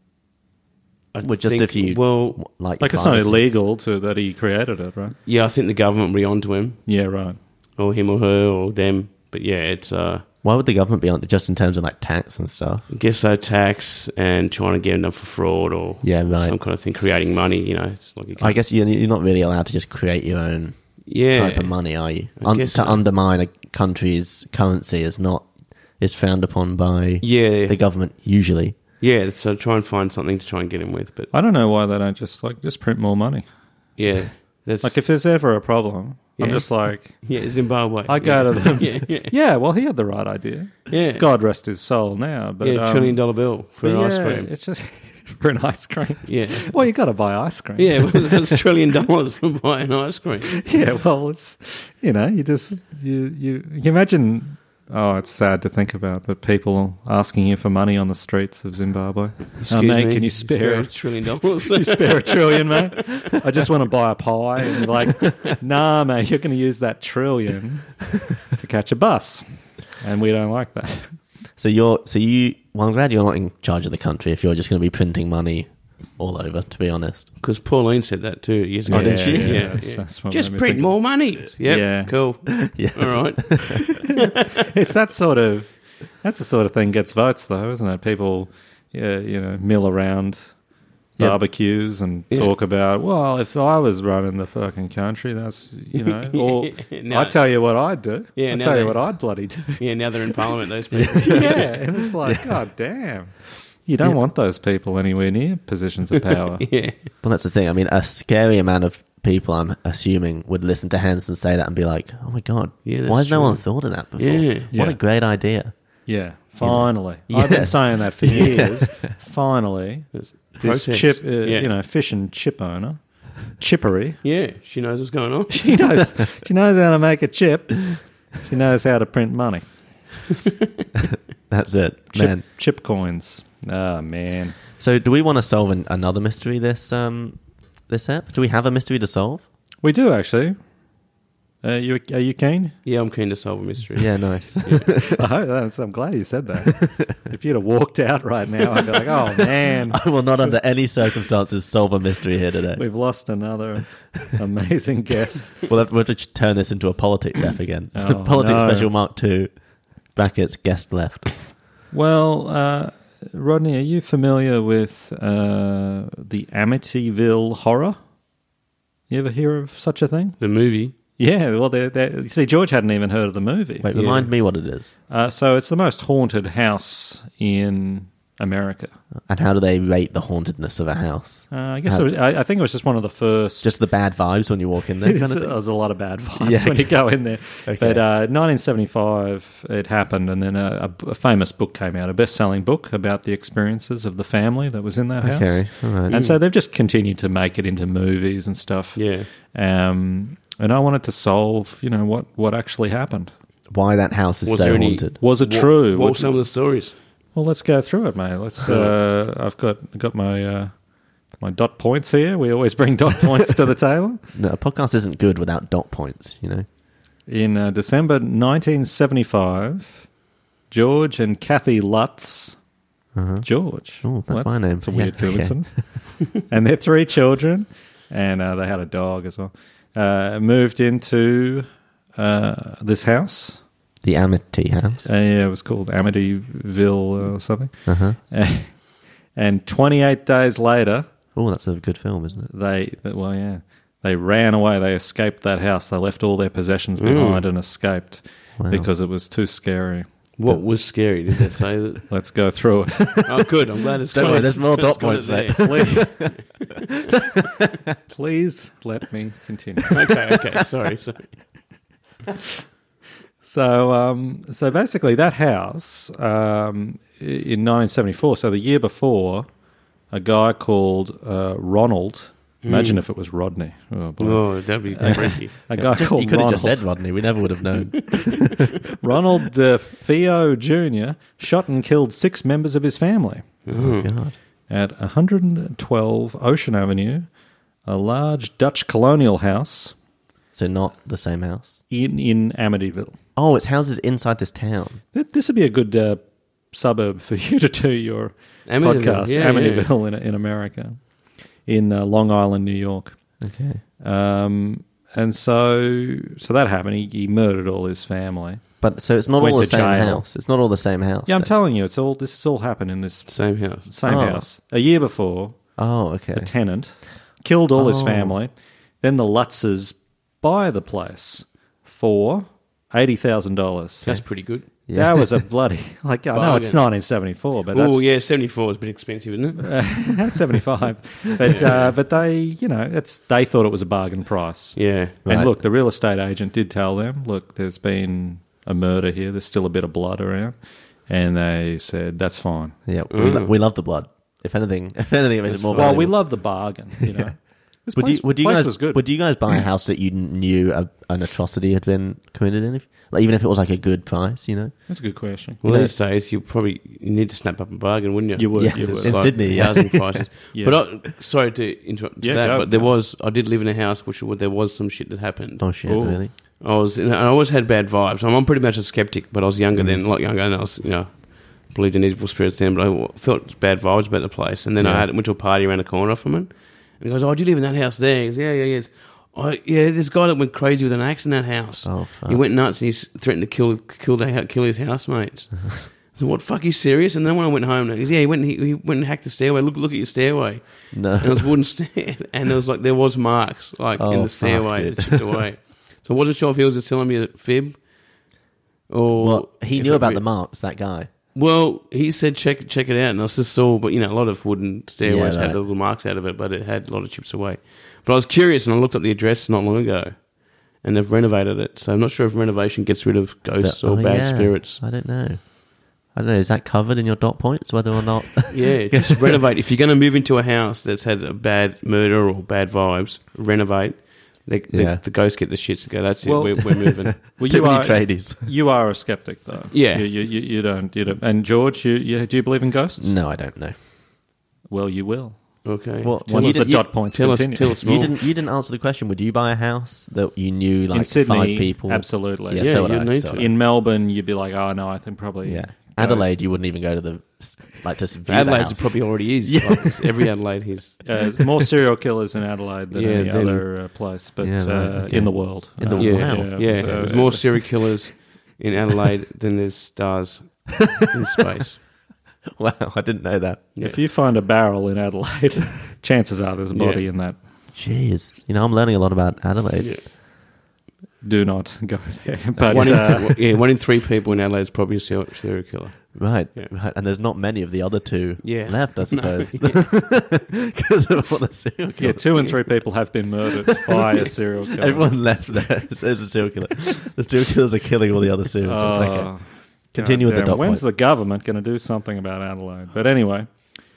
Speaker 3: I
Speaker 1: Well, just
Speaker 3: think-
Speaker 1: if you
Speaker 3: well,
Speaker 1: like,
Speaker 2: Like, it's not
Speaker 1: privacy.
Speaker 2: illegal to that he created it, right?
Speaker 3: yeah, I think the government will be onto him,
Speaker 2: Yeah, right.
Speaker 3: or him or her or them. But yeah, it's uh,
Speaker 1: Why would the government be on it just in terms of like tax and stuff?
Speaker 3: I guess so tax and trying to get them for fraud or
Speaker 1: Yeah, right.
Speaker 3: some kind of thing, creating money. You know, it's like you
Speaker 1: I
Speaker 3: can't,
Speaker 1: guess you're, you're not really allowed to just create your own
Speaker 3: yeah,
Speaker 1: type of money, are you?
Speaker 3: I
Speaker 1: Un-
Speaker 3: guess
Speaker 1: to
Speaker 3: so.
Speaker 1: undermine a country's currency is not is frowned upon by
Speaker 3: yeah,
Speaker 1: the government usually.
Speaker 3: yeah. So try and find something to try and get him with. But
Speaker 2: I don't know why they don't just like just print more money.
Speaker 3: yeah, that's
Speaker 2: Like if there's ever a problem, I'm
Speaker 3: Yeah.
Speaker 2: just like,
Speaker 3: yeah, Zimbabwe.
Speaker 2: I go
Speaker 3: yeah.
Speaker 2: to them.
Speaker 3: yeah, yeah,
Speaker 2: yeah, well, he had the right idea.
Speaker 3: yeah.
Speaker 2: God rest his soul now, but
Speaker 3: yeah,
Speaker 2: um,
Speaker 3: trillion dollar bill for
Speaker 2: but
Speaker 3: an ice
Speaker 2: yeah,
Speaker 3: cream.
Speaker 2: It's just for an ice cream.
Speaker 3: Yeah,
Speaker 2: Well, you got to buy ice cream.
Speaker 3: yeah. Well, that's a trillion dollars for buying ice cream.
Speaker 2: Yeah, well, it's you know, you just you you you imagine. Oh, it's sad to think about, but people asking you for money on the streets of Zimbabwe. Oh,
Speaker 3: Excuse
Speaker 2: mate,
Speaker 3: me,
Speaker 2: can you spare
Speaker 3: a trillion dollars?
Speaker 2: Can you spare a trillion, mate? I just want to buy a pie. And you're like, nah, mate, you're going to use that trillion to catch a bus, and we don't like that.
Speaker 1: So you're so you. Well, I'm glad you're not in charge of the country if you're just going to be printing money all over. To be honest,
Speaker 3: Because Pauline said that too years ago.
Speaker 1: Oh, did she?
Speaker 3: Yeah,
Speaker 2: Yeah,
Speaker 3: yeah.
Speaker 2: that's- that's what
Speaker 3: Just
Speaker 2: made me
Speaker 3: print
Speaker 2: think.
Speaker 3: more money. Yep,
Speaker 2: Yeah.
Speaker 3: cool.
Speaker 1: yeah.
Speaker 3: All right.
Speaker 2: It's that sort of that's the sort of thing gets votes, though, isn't it? People, yeah, you know, mill around
Speaker 1: Yeah.
Speaker 2: barbecues and
Speaker 3: Yeah.
Speaker 2: talk about, well, if I was running the fucking country, that's you know, or
Speaker 3: No.
Speaker 2: I tell you what I'd do.
Speaker 3: Yeah,
Speaker 2: I
Speaker 3: now
Speaker 2: tell you
Speaker 3: they-
Speaker 2: what I'd bloody do.
Speaker 3: Yeah, now they're in Parliament. Those people.
Speaker 2: Yeah, and it's like, God damn, you don't want those people anywhere near positions of power.
Speaker 3: yeah.
Speaker 1: Well, that's the thing. I mean, a scary amount of people, I'm assuming, would listen to Hanson say that and be like, "Oh my god,
Speaker 3: Yeah, that's
Speaker 1: why has no
Speaker 3: true.
Speaker 1: one thought of that before?
Speaker 3: Yeah.
Speaker 1: What
Speaker 2: Yeah.
Speaker 1: a great idea!"
Speaker 2: Yeah, finally.
Speaker 1: Yeah.
Speaker 2: I've been saying that for years. Finally,
Speaker 3: There's
Speaker 2: this
Speaker 3: protest.
Speaker 2: chip, uh,
Speaker 3: Yeah.
Speaker 2: you know, fish and chip owner, Chippery.
Speaker 3: Yeah, she knows what's going on.
Speaker 2: She knows. She knows how to make a chip. She knows how to print money.
Speaker 1: That's it,
Speaker 2: Chip,
Speaker 1: man.
Speaker 2: chip coins. Oh man.
Speaker 1: So, do we want to solve an, another mystery this um this app? Do we have a mystery to solve?
Speaker 2: We do actually. Uh, you are you keen?
Speaker 3: Yeah, I'm keen to solve a mystery.
Speaker 1: Yeah, nice.
Speaker 2: I hope that's, I'm glad you said that. If you'd have walked out right now, I'd be like, oh man,
Speaker 1: I will not, under any circumstances, solve a mystery here today.
Speaker 2: we've lost another amazing guest.
Speaker 1: We'll have, we'll have to turn this into a politics app again.
Speaker 2: Oh,
Speaker 1: politics
Speaker 2: no.
Speaker 1: special Mark Two. Brackets guest left.
Speaker 2: Well, uh, Rodney, are you familiar with uh, the Amityville Horror? You ever hear of such a thing?
Speaker 3: The movie.
Speaker 2: Yeah, well, they're, they're, you see, George hadn't even heard of the movie.
Speaker 1: Wait,
Speaker 3: Yeah.
Speaker 1: remind me what it is.
Speaker 2: Uh, so it's the most haunted house in America.
Speaker 1: And how do they rate the hauntedness of a house?
Speaker 2: Uh, I guess
Speaker 1: How-
Speaker 2: it was, I, I think it was just one of the first.
Speaker 1: Just the bad vibes when you walk in there. Kind of thing?
Speaker 2: There's a lot of bad vibes
Speaker 1: Yeah,
Speaker 2: when you go in there.
Speaker 1: Okay.
Speaker 2: But uh, nineteen seventy-five, it happened, and then a, a, a famous book came out, a best-selling book about the experiences of the family that was in that house.
Speaker 1: Okay, all right.
Speaker 2: And so they've just continued to make it into movies and stuff.
Speaker 3: Yeah.
Speaker 2: Um, and I wanted to solve, you know, what, what actually happened.
Speaker 1: Why that house is
Speaker 3: Was
Speaker 1: so
Speaker 3: there any-
Speaker 1: haunted?
Speaker 2: Was it
Speaker 3: What-
Speaker 2: true?
Speaker 3: What were
Speaker 2: What-
Speaker 3: some of the stories?
Speaker 2: Well, let's go through it, mate. Let's. Uh, I've got got my uh, my dot points here. We always bring dot points to the table.
Speaker 1: No, a podcast isn't good without dot points, you know?
Speaker 2: In uh, December nineteen seventy-five, George and Kathy Lutz.
Speaker 1: Uh-huh.
Speaker 2: George.
Speaker 1: Oh, that's
Speaker 2: Well,
Speaker 1: my name.
Speaker 2: It's a
Speaker 1: Yeah,
Speaker 2: weird
Speaker 1: okay.
Speaker 2: coincidence. And their three children, and uh, they had a dog as well, uh, moved into uh, this house.
Speaker 1: The Amity House.
Speaker 2: Uh, yeah, it was called Amityville or something.
Speaker 1: Uh-huh.
Speaker 2: And twenty-eight days later,
Speaker 1: Oh, that's a good film, isn't it?
Speaker 2: they, well, yeah, they ran away. They escaped that house. They left all their possessions behind and escaped
Speaker 1: Wow.
Speaker 2: because it was too scary.
Speaker 3: What was scary? Did they say that?
Speaker 2: Let's go through it.
Speaker 3: Oh, good. I'm glad it's
Speaker 1: Don't
Speaker 3: got
Speaker 1: worry,
Speaker 3: us-
Speaker 1: there's more
Speaker 3: it's
Speaker 1: dot
Speaker 3: got
Speaker 1: points,
Speaker 3: us
Speaker 1: mate.
Speaker 3: there.
Speaker 2: Please let me continue.
Speaker 3: Okay, okay. Sorry, sorry.
Speaker 2: So, um, so basically, that house um, i- in nineteen seventy-four. So the year before, a guy called uh, Ronald. Imagine if it was Rodney. Oh, boy.
Speaker 3: Oh, that'd be freaky.
Speaker 2: A guy
Speaker 1: Just-
Speaker 2: called
Speaker 1: you could have
Speaker 2: Ronald.
Speaker 1: just said Rodney. We never would have known.
Speaker 2: Ronald DeFeo Junior shot and killed six members of his family
Speaker 1: Oh, God.
Speaker 2: at one hundred twelve Ocean Avenue, a large Dutch colonial house
Speaker 1: So not the same house.
Speaker 2: in, in Amityville.
Speaker 1: Oh, it's houses inside this town.
Speaker 2: Th- This would be a good uh, suburb for you to do your
Speaker 3: Amityville,
Speaker 2: podcast,
Speaker 3: yeah,
Speaker 2: Amityville in, in America, in uh, Long Island, New York.
Speaker 1: Okay.
Speaker 2: Um, and so, so that happened. He, he murdered all his family.
Speaker 1: But so it's not
Speaker 2: Went
Speaker 1: all the
Speaker 2: to
Speaker 1: same
Speaker 2: jail.
Speaker 1: house. It's not all the same house.
Speaker 2: Yeah, I'm
Speaker 1: then.
Speaker 2: telling you, it's all this has all happened in this
Speaker 3: Same house.
Speaker 2: same
Speaker 1: Oh.
Speaker 2: house. A year before,
Speaker 1: Oh, okay.
Speaker 2: the tenant killed all his
Speaker 1: Oh.
Speaker 2: family. Then the Lutzes buy the place for eighty thousand dollars.
Speaker 3: That's pretty good.
Speaker 1: Yeah.
Speaker 2: That was a bloody like. I know it's
Speaker 3: Bargain.
Speaker 2: nineteen seventy-four, but that's
Speaker 3: Oh, yeah, seventy-four is a bit expensive, isn't it?
Speaker 2: seventy-five. But uh, but they, you know, it's they thought it was a bargain price.
Speaker 3: Yeah.
Speaker 1: Right.
Speaker 2: And look, the real estate agent did tell them, look, there's been a murder here. There's still a bit of blood around, and they said that's fine.
Speaker 1: Yeah, we, lo- we love the blood. If anything, if anything, it makes it more.
Speaker 2: Well, we
Speaker 1: valuable.
Speaker 2: love the bargain, you know. This
Speaker 1: Would
Speaker 2: place,
Speaker 1: you, would you
Speaker 2: place
Speaker 1: guys
Speaker 2: was good.
Speaker 1: would you guys buy a house that you knew a, an atrocity had been committed in? If, like, even if it was like a good price, you know?
Speaker 2: That's a good question.
Speaker 3: Well,
Speaker 1: Yeah.
Speaker 3: these days, you probably you need to snap up a bargain, wouldn't you?
Speaker 2: You would,
Speaker 1: Yeah,
Speaker 2: you
Speaker 3: It's
Speaker 2: would.
Speaker 1: in Sydney, yeah.
Speaker 3: housing prices.
Speaker 2: Yeah.
Speaker 3: But I, sorry to interrupt to
Speaker 2: Yeah,
Speaker 3: that,
Speaker 2: go,
Speaker 3: but there
Speaker 2: go.
Speaker 3: was I did live in a house which there was some shit that happened.
Speaker 1: Oh shit!
Speaker 2: Ooh.
Speaker 1: Really?
Speaker 3: I was and I always had bad vibes. I'm, I'm pretty much a skeptic, but I was younger
Speaker 1: Mm.
Speaker 3: then, a lot younger, and I was you know believed in evil spirits then, but I felt bad vibes about the place. And then I
Speaker 1: Yeah.
Speaker 3: had went to a party around the corner from it, and he goes, "Oh, do you live in that house there?" He goes, "Yeah, yeah, yes." Oh, yeah, this guy that went crazy with an axe in that house.
Speaker 1: Oh, fuck.
Speaker 3: He went nuts and he s- threatened to kill kill the kill his housemates. So what? Fuck, you serious? And then when I went home, he goes, yeah, he went and he, he went and hacked the stairway. Look, look at your stairway.
Speaker 1: No.
Speaker 3: And it was wooden stair, and there was like there was marks like
Speaker 1: Oh,
Speaker 3: in the
Speaker 1: fuck,
Speaker 3: stairway
Speaker 1: dude.
Speaker 3: that chipped away. So I wasn't sure if he was just telling me a fib, or
Speaker 1: Well, he
Speaker 3: if
Speaker 1: knew
Speaker 3: it
Speaker 1: about
Speaker 3: re-
Speaker 1: the marks. That guy.
Speaker 3: Well, he said check check it out, and I just saw, but you know, a lot of wooden stairways
Speaker 1: Yeah,
Speaker 3: had
Speaker 1: right.
Speaker 3: little marks out of it, but it had a lot of chips away. But I was curious, and I looked up the address not long ago, and they've renovated it. So I'm not sure if renovation gets rid of ghosts
Speaker 1: The-
Speaker 3: or
Speaker 1: oh,
Speaker 3: bad
Speaker 1: yeah.
Speaker 3: spirits.
Speaker 1: I don't know. I don't know. Is that covered in your dot points? Whether or not?
Speaker 3: Yeah, just renovate. If you're going to move into a house that's had a bad murder or bad vibes, renovate. The, the,
Speaker 1: Yeah.
Speaker 3: the ghosts get the shits and go, that's it,
Speaker 2: Well-
Speaker 3: we're, we're moving.
Speaker 2: Well,
Speaker 1: Too
Speaker 2: you
Speaker 1: many
Speaker 2: are,
Speaker 1: tradies.
Speaker 2: you are a skeptic, though.
Speaker 3: Yeah.
Speaker 2: You, you, you, you don't. You don't. And George, you, you do you believe in ghosts?
Speaker 1: No, I don't know.
Speaker 2: Well, you will.
Speaker 3: Okay.
Speaker 1: Well,
Speaker 3: Tell
Speaker 2: Once
Speaker 3: us-
Speaker 1: you
Speaker 2: the
Speaker 1: did-
Speaker 2: dot points
Speaker 3: tell us-
Speaker 2: continue.
Speaker 3: tell us
Speaker 1: You
Speaker 3: more.
Speaker 1: didn't. You didn't answer the question. Would you buy a house that you knew like
Speaker 2: in Sydney,
Speaker 1: five people?
Speaker 2: absolutely.
Speaker 1: Yeah,
Speaker 3: Yeah,
Speaker 1: so would
Speaker 3: you'd
Speaker 1: I,
Speaker 3: need
Speaker 1: so
Speaker 3: to.
Speaker 1: would I.
Speaker 2: In Melbourne, you'd be like, oh no, I think probably.
Speaker 1: Yeah.
Speaker 2: go-
Speaker 1: Adelaide, you wouldn't even go to the like to view the
Speaker 3: Adelaide's
Speaker 1: house.
Speaker 3: probably already is.
Speaker 1: Yeah.
Speaker 3: Like, it's every Adelaide is.
Speaker 2: Uh, more serial killers in Adelaide than
Speaker 3: Yeah,
Speaker 2: any
Speaker 3: then-
Speaker 2: other uh, place, but
Speaker 1: Yeah, right,
Speaker 2: uh,
Speaker 1: okay.
Speaker 2: in the world.
Speaker 1: In the
Speaker 2: Uh,
Speaker 1: world.
Speaker 3: Yeah,
Speaker 1: Wow.
Speaker 3: yeah.
Speaker 2: so-
Speaker 3: There's more serial killers in Adelaide than there's stars in space.
Speaker 1: Wow, I didn't know that.
Speaker 3: Yeah.
Speaker 2: If you find a barrel in Adelaide, chances are there's a body
Speaker 3: Yeah.
Speaker 2: in that.
Speaker 1: Jeez, you know I'm learning a lot about Adelaide.
Speaker 3: Yeah.
Speaker 2: Do not go there. But
Speaker 3: One in,
Speaker 2: uh,
Speaker 3: th- yeah, one in three people in Adelaide is probably a ser- serial killer.
Speaker 1: Right,
Speaker 3: Yeah.
Speaker 1: right, and there's not many of the other two
Speaker 3: Yeah.
Speaker 1: left, I
Speaker 3: No,
Speaker 1: suppose,
Speaker 3: yeah.
Speaker 1: because of all the serial
Speaker 2: yeah,
Speaker 1: killers.
Speaker 2: two and three people have been murdered by a serial killer.
Speaker 1: Everyone left there. There's a serial killer. The serial killers are killing all the other serial killers.
Speaker 2: Oh,
Speaker 1: Okay. Continue with the
Speaker 2: goddamn.
Speaker 1: dot
Speaker 2: When's
Speaker 1: points.
Speaker 2: the government going to do something about Adelaide? But anyway,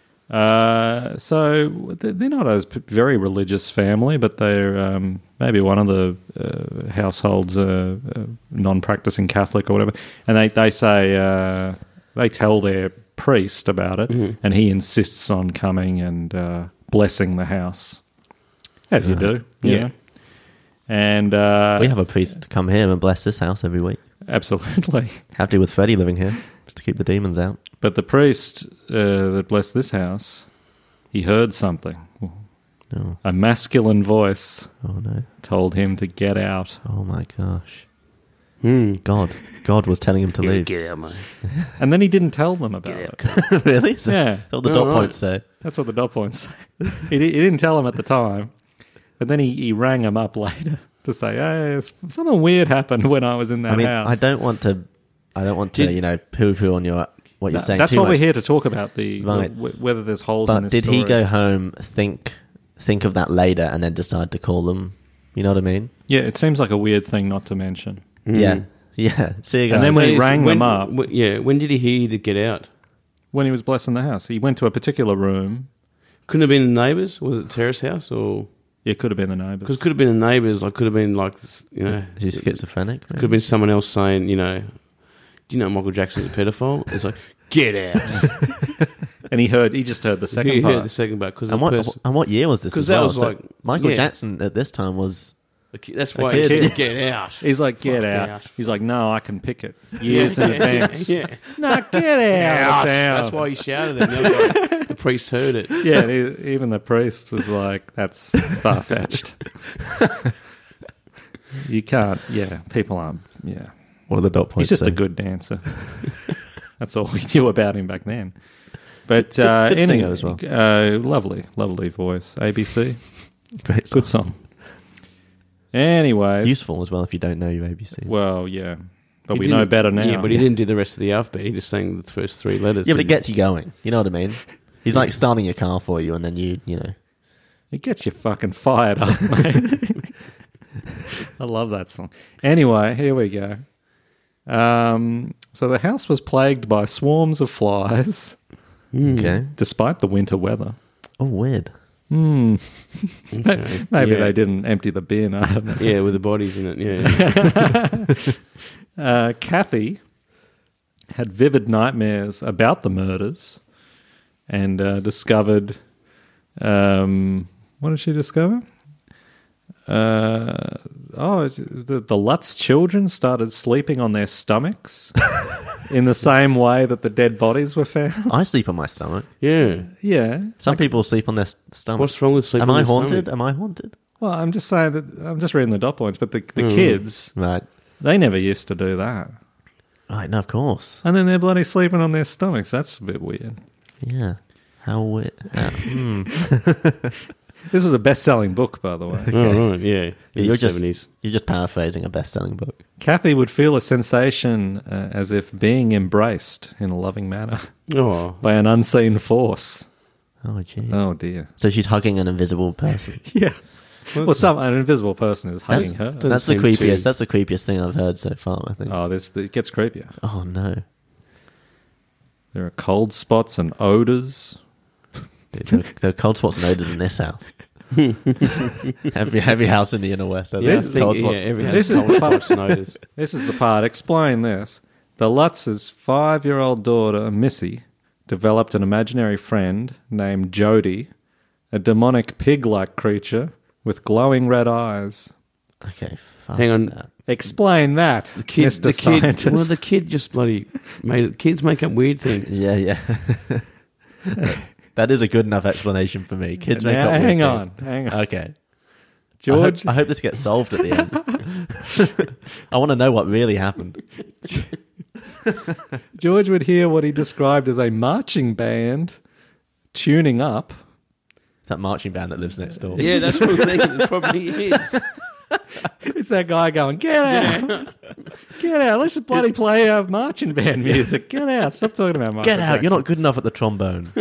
Speaker 2: uh, so they're they're not a p- very religious family, but they're um, maybe one of the uh, households uh, uh, non-practicing Catholic or whatever. And they they say uh, they tell their priest about it,
Speaker 3: Mhm.
Speaker 2: and he insists on coming and uh, blessing the house, as you
Speaker 1: Uh-huh.
Speaker 2: do, you
Speaker 3: Yeah.
Speaker 2: know. And uh,
Speaker 1: We have a priest to come here and bless this house every week.
Speaker 2: absolutely.
Speaker 1: Have to with Freddie living here, just to keep the demons out.
Speaker 2: But the priest uh, that blessed this house, he heard something.
Speaker 1: Oh,
Speaker 2: A masculine voice
Speaker 1: oh no.
Speaker 2: told him to get out.
Speaker 1: Oh my gosh.
Speaker 3: Hmm.
Speaker 1: God. God was telling him to
Speaker 3: Yeah,
Speaker 1: leave.
Speaker 3: get out, mate.
Speaker 2: And then he didn't tell them about
Speaker 3: Get
Speaker 2: it.
Speaker 1: Really? So
Speaker 2: Yeah,
Speaker 1: all the
Speaker 3: Oh,
Speaker 1: dot
Speaker 3: right.
Speaker 1: points say.
Speaker 2: that's what the dot points say. he, di- he didn't tell them at the time. But then he, he rang them up later to say, hey, s- something weird happened when I was in that
Speaker 1: I mean,
Speaker 2: house.
Speaker 1: I don't want to I don't want to,
Speaker 3: Did-
Speaker 1: you know, poo-poo on your what you're
Speaker 2: No,
Speaker 1: saying.
Speaker 2: that's
Speaker 1: too
Speaker 2: what
Speaker 1: much.
Speaker 2: we're here to talk about. The
Speaker 1: Right.
Speaker 2: w- whether there's holes in
Speaker 1: But
Speaker 2: this
Speaker 1: did he
Speaker 2: story.
Speaker 1: go home, think think of that later, and then decide to call them? You know what I mean?
Speaker 2: Yeah, it seems like a weird thing not to mention.
Speaker 3: Mm.
Speaker 1: Yeah, yeah. See you guys.
Speaker 2: And then when he
Speaker 3: So
Speaker 2: rang
Speaker 3: when,
Speaker 2: them up-
Speaker 3: when- yeah, when did he hear you to get out?
Speaker 2: When he was blessing the house, he went to a particular room.
Speaker 3: Couldn't have been the neighbours. Was it terrace house or?
Speaker 2: It could have been the neighbours.
Speaker 3: Because could have been the neighbours. Like could have been like you know.
Speaker 1: is he schizophrenic?
Speaker 3: Could have been someone else saying, you know, do you know Michael Jackson's a pedophile? It's like, get out.
Speaker 2: And he heard. He just heard the second
Speaker 3: He
Speaker 2: part.
Speaker 3: heard the second part because
Speaker 1: And what and what year was this?
Speaker 3: 'Cause
Speaker 1: As
Speaker 3: that
Speaker 1: well?
Speaker 3: was
Speaker 1: So
Speaker 3: like-
Speaker 1: Michael
Speaker 3: yeah.
Speaker 1: Jackson at this time was.
Speaker 3: that's
Speaker 2: A
Speaker 3: why he
Speaker 2: kid.
Speaker 3: said, get out.
Speaker 2: He's like, get
Speaker 3: Fuck
Speaker 2: out.
Speaker 3: out.
Speaker 2: He's like, no, I can pick it years in advance.
Speaker 3: Yeah.
Speaker 2: No, get out of town.
Speaker 3: That's why he shouted it. And the, other guy- the priest heard it.
Speaker 2: Yeah, and he, even the priest was like, that's far fetched. You can't. Yeah, people aren't. Yeah,
Speaker 1: What are the dot
Speaker 2: he's
Speaker 1: points?
Speaker 2: just a
Speaker 1: say?
Speaker 2: good dancer. That's all we knew about him back then. But uh,
Speaker 1: good
Speaker 2: anyway,
Speaker 1: singer as well.
Speaker 2: uh, lovely, lovely voice. A B C,
Speaker 1: Great song.
Speaker 2: good song. Anyways,
Speaker 1: Useful as well if you don't know your A B Cs.
Speaker 2: well, yeah, but
Speaker 3: He
Speaker 2: we know
Speaker 3: didn't-
Speaker 2: better now.
Speaker 3: Yeah, but he didn't do the rest of the alphabet. He just sang the first three letters.
Speaker 1: yeah, but it
Speaker 3: didn't he?
Speaker 1: gets you going. You know what I mean? He's like starting your car for you, and then you, you know.
Speaker 2: It gets you fucking fired up, mate. I love that song. Anyway, here we go. Um, so the house was plagued by swarms of flies,
Speaker 1: Okay.
Speaker 2: despite the winter weather.
Speaker 1: Oh, weird.
Speaker 2: Hmm.
Speaker 3: Okay.
Speaker 2: Maybe
Speaker 3: Yeah.
Speaker 2: they didn't empty the bin. I don't know.
Speaker 3: Yeah, with the bodies in it. Yeah.
Speaker 2: Uh, Kathy had vivid nightmares about the murders and uh, discovered. Um, what did she discover? Uh, oh, the, the Lutz children started sleeping on their stomachs in the same way that the dead bodies were found.
Speaker 1: I sleep on my stomach.
Speaker 3: yeah.
Speaker 2: Yeah.
Speaker 1: Some people sleep on their s- stomach.
Speaker 3: What's wrong with sleeping
Speaker 1: Am
Speaker 3: on
Speaker 1: I
Speaker 3: your
Speaker 1: haunted?
Speaker 3: stomach?
Speaker 1: Am I haunted?
Speaker 2: Well, I'm just saying that I'm just reading the dot points, but the, the
Speaker 3: Mm.
Speaker 2: kids,
Speaker 1: Right.
Speaker 2: they never used to do that.
Speaker 1: Right, no, of course.
Speaker 2: And then they're bloody sleeping on their stomachs. That's a bit weird.
Speaker 1: Yeah. How weird. Uh, hmm.
Speaker 2: This was a best-selling book, by the way.
Speaker 3: Oh, right, yeah.
Speaker 1: Yeah,
Speaker 3: In
Speaker 1: you're
Speaker 3: the
Speaker 1: just
Speaker 3: seventies.
Speaker 1: you're just paraphrasing a best-selling book.
Speaker 2: Kathy would feel a sensation uh, as if being embraced in a loving manner
Speaker 3: Oh.
Speaker 2: by an unseen force.
Speaker 1: Oh, jeez.
Speaker 2: Oh, dear.
Speaker 1: So she's hugging an invisible person.
Speaker 2: Yeah. Well, some an invisible person is hugging
Speaker 1: That's,
Speaker 2: her.
Speaker 1: that's the
Speaker 3: seem
Speaker 1: creepiest.
Speaker 3: too-
Speaker 1: That's the creepiest thing I've heard so far. I think. Oh,
Speaker 2: Oh, this it gets creepier.
Speaker 1: no.
Speaker 2: There are cold spots and odors.
Speaker 1: Dude, there, there are cold spots and odors in this house. every every house in the inner west. Has
Speaker 3: Yeah, I
Speaker 1: cold
Speaker 3: think, yeah,
Speaker 1: spots.
Speaker 3: every
Speaker 2: This
Speaker 3: house
Speaker 2: is
Speaker 3: cold
Speaker 2: the part-
Speaker 3: spots and odours.
Speaker 2: This is the part. Explain this. The Lutz's five-year-old daughter, Missy, developed an imaginary friend named Jody, a demonic pig-like creature with glowing red eyes.
Speaker 1: Okay, fuck
Speaker 3: Hang on.
Speaker 1: that.
Speaker 2: Explain that,
Speaker 3: The kid,
Speaker 2: Mister
Speaker 3: the kid,
Speaker 2: Scientist.
Speaker 3: well, the kid just bloody made it. Kids make up weird things.
Speaker 1: Yeah, yeah. That is a good enough explanation for me. Kids make
Speaker 2: Now,
Speaker 1: up. weird
Speaker 2: hang
Speaker 1: things.
Speaker 2: on, hang on.
Speaker 1: Okay,
Speaker 2: George,
Speaker 1: I hope, I hope this gets solved at the end. I want to know what really happened.
Speaker 2: George would hear what he described as a marching band tuning up.
Speaker 1: It's that marching band that lives next door.
Speaker 3: Yeah, that's what I'm thinking. It probably is.
Speaker 2: It's that guy going, get out, get out. Let's bloody play uh, marching band music. Get out. Stop talking about Michael
Speaker 1: Get out! You're
Speaker 2: Jackson."
Speaker 1: not good enough at the trombone.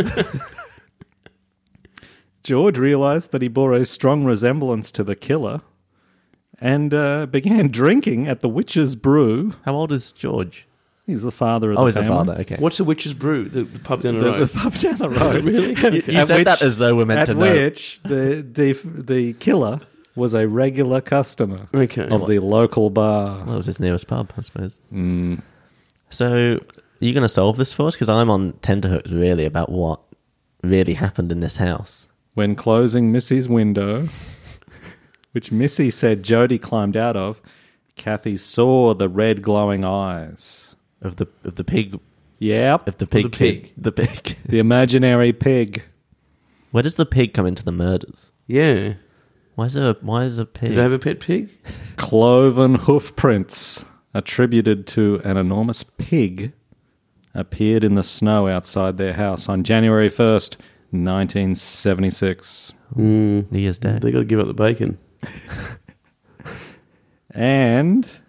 Speaker 2: George realized that he bore a strong resemblance to the killer and uh, began drinking at the Witch's Brew.
Speaker 1: How old is George?
Speaker 2: He's the father of
Speaker 1: Oh,
Speaker 2: the
Speaker 1: he's the
Speaker 2: family.
Speaker 1: father. Okay.
Speaker 3: What's the Witch's Brew? The, the pub down the,
Speaker 2: The,
Speaker 3: road.
Speaker 2: the pub down the road.
Speaker 3: really?
Speaker 1: You, you
Speaker 2: At
Speaker 1: said
Speaker 2: which-
Speaker 1: that as though we're meant
Speaker 2: At
Speaker 1: to know.
Speaker 2: which the, the the killer was a regular customer
Speaker 3: Okay.
Speaker 2: of the local bar.
Speaker 1: Well, it was his nearest pub, I suppose.
Speaker 2: Mm.
Speaker 1: So, are you going to solve this for us? Because I'm on tenterhooks, really, about what really happened in this house.
Speaker 2: When closing Missy's window, which Missy said Jody climbed out of, Kathy saw the red glowing eyes.
Speaker 1: Of the of the pig.
Speaker 2: Yep,
Speaker 1: Of the pig.
Speaker 3: the pig.
Speaker 1: kid- The pig.
Speaker 2: the imaginary pig.
Speaker 1: Where does the pig come into the murders?
Speaker 3: Yeah.
Speaker 1: Why is there a, why is a pig?
Speaker 3: Did they have a pet pig?
Speaker 2: Cloven hoof prints attributed to an enormous pig appeared in the snow outside their house on January first, nineteen seventy-six.
Speaker 3: Mm.
Speaker 1: New Year's Day.
Speaker 3: They got to give up the bacon.
Speaker 2: And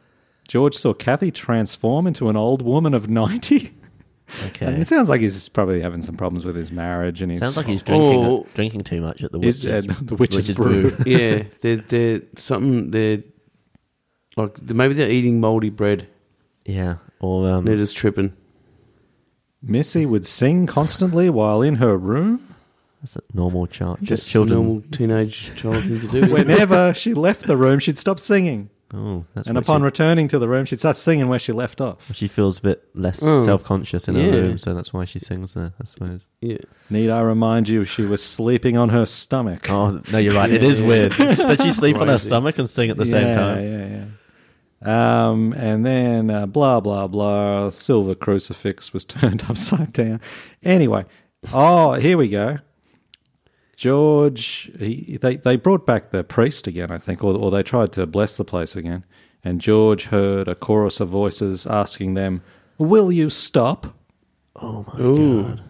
Speaker 2: George saw Kathy transform into an old woman of ninety.
Speaker 1: Okay.
Speaker 2: And it sounds like he's probably having some problems with his marriage, and he's
Speaker 1: Sounds like he's drinking
Speaker 3: Oh.
Speaker 1: drinking too much at the
Speaker 2: Is-
Speaker 1: witch's,
Speaker 2: uh, the witch's
Speaker 1: witch's
Speaker 2: brew.
Speaker 3: Yeah, they're they're something. They're like maybe they're eating moldy bread.
Speaker 1: Yeah, or um,
Speaker 3: They're just tripping.
Speaker 2: Missy would sing constantly while in her room.
Speaker 1: that's a normal child.
Speaker 3: Just
Speaker 1: children.
Speaker 3: normal teenage child thing to do.
Speaker 2: Whenever she left the room, she'd stop singing.
Speaker 1: Oh, that's
Speaker 2: And
Speaker 1: what
Speaker 2: upon
Speaker 1: she,
Speaker 2: returning to the room, she'd start singing where she left off.
Speaker 1: she feels a bit less
Speaker 3: Oh.
Speaker 1: self-conscious in her
Speaker 3: Yeah.
Speaker 1: room, so that's why she sings there, I suppose.
Speaker 3: Yeah,
Speaker 2: Need I remind you, she was sleeping on her stomach.
Speaker 1: Oh, no, you're right. It
Speaker 3: Yeah,
Speaker 1: is
Speaker 3: yeah.
Speaker 1: weird. Does she sleep on her
Speaker 3: Crazy.
Speaker 1: stomach and sing at the same
Speaker 2: Yeah,
Speaker 1: time?
Speaker 2: Yeah, yeah. Um, and then uh, blah, blah, blah. Silver crucifix was turned upside down. Anyway, oh, here we go. George, he, they, they brought back the priest again, I think, or, or they tried to bless the place again. And George heard a chorus of voices asking them, "Will you stop?"
Speaker 1: Oh my
Speaker 3: Ooh.
Speaker 1: god!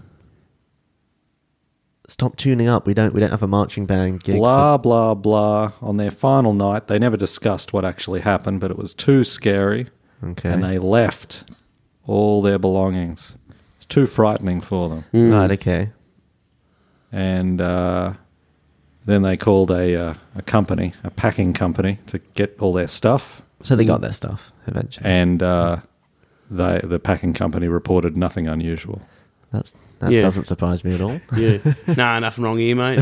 Speaker 1: Stop tuning up. We don't. We don't have a marching band gig.
Speaker 2: Blah, blah, blah. On their final night, they never discussed what actually happened, but it was too scary.
Speaker 1: For, okay.
Speaker 2: And they left all their belongings. It's too frightening for them.
Speaker 3: Mm.
Speaker 1: Right. Okay.
Speaker 2: And uh, then they called a uh, a company, a packing company, to get all their stuff.
Speaker 1: So they got their stuff eventually.
Speaker 2: And uh, they, the packing company reported nothing unusual.
Speaker 1: That's that
Speaker 3: Yeah.
Speaker 1: doesn't surprise me at all.
Speaker 3: yeah. Nah, nothing wrong here, mate.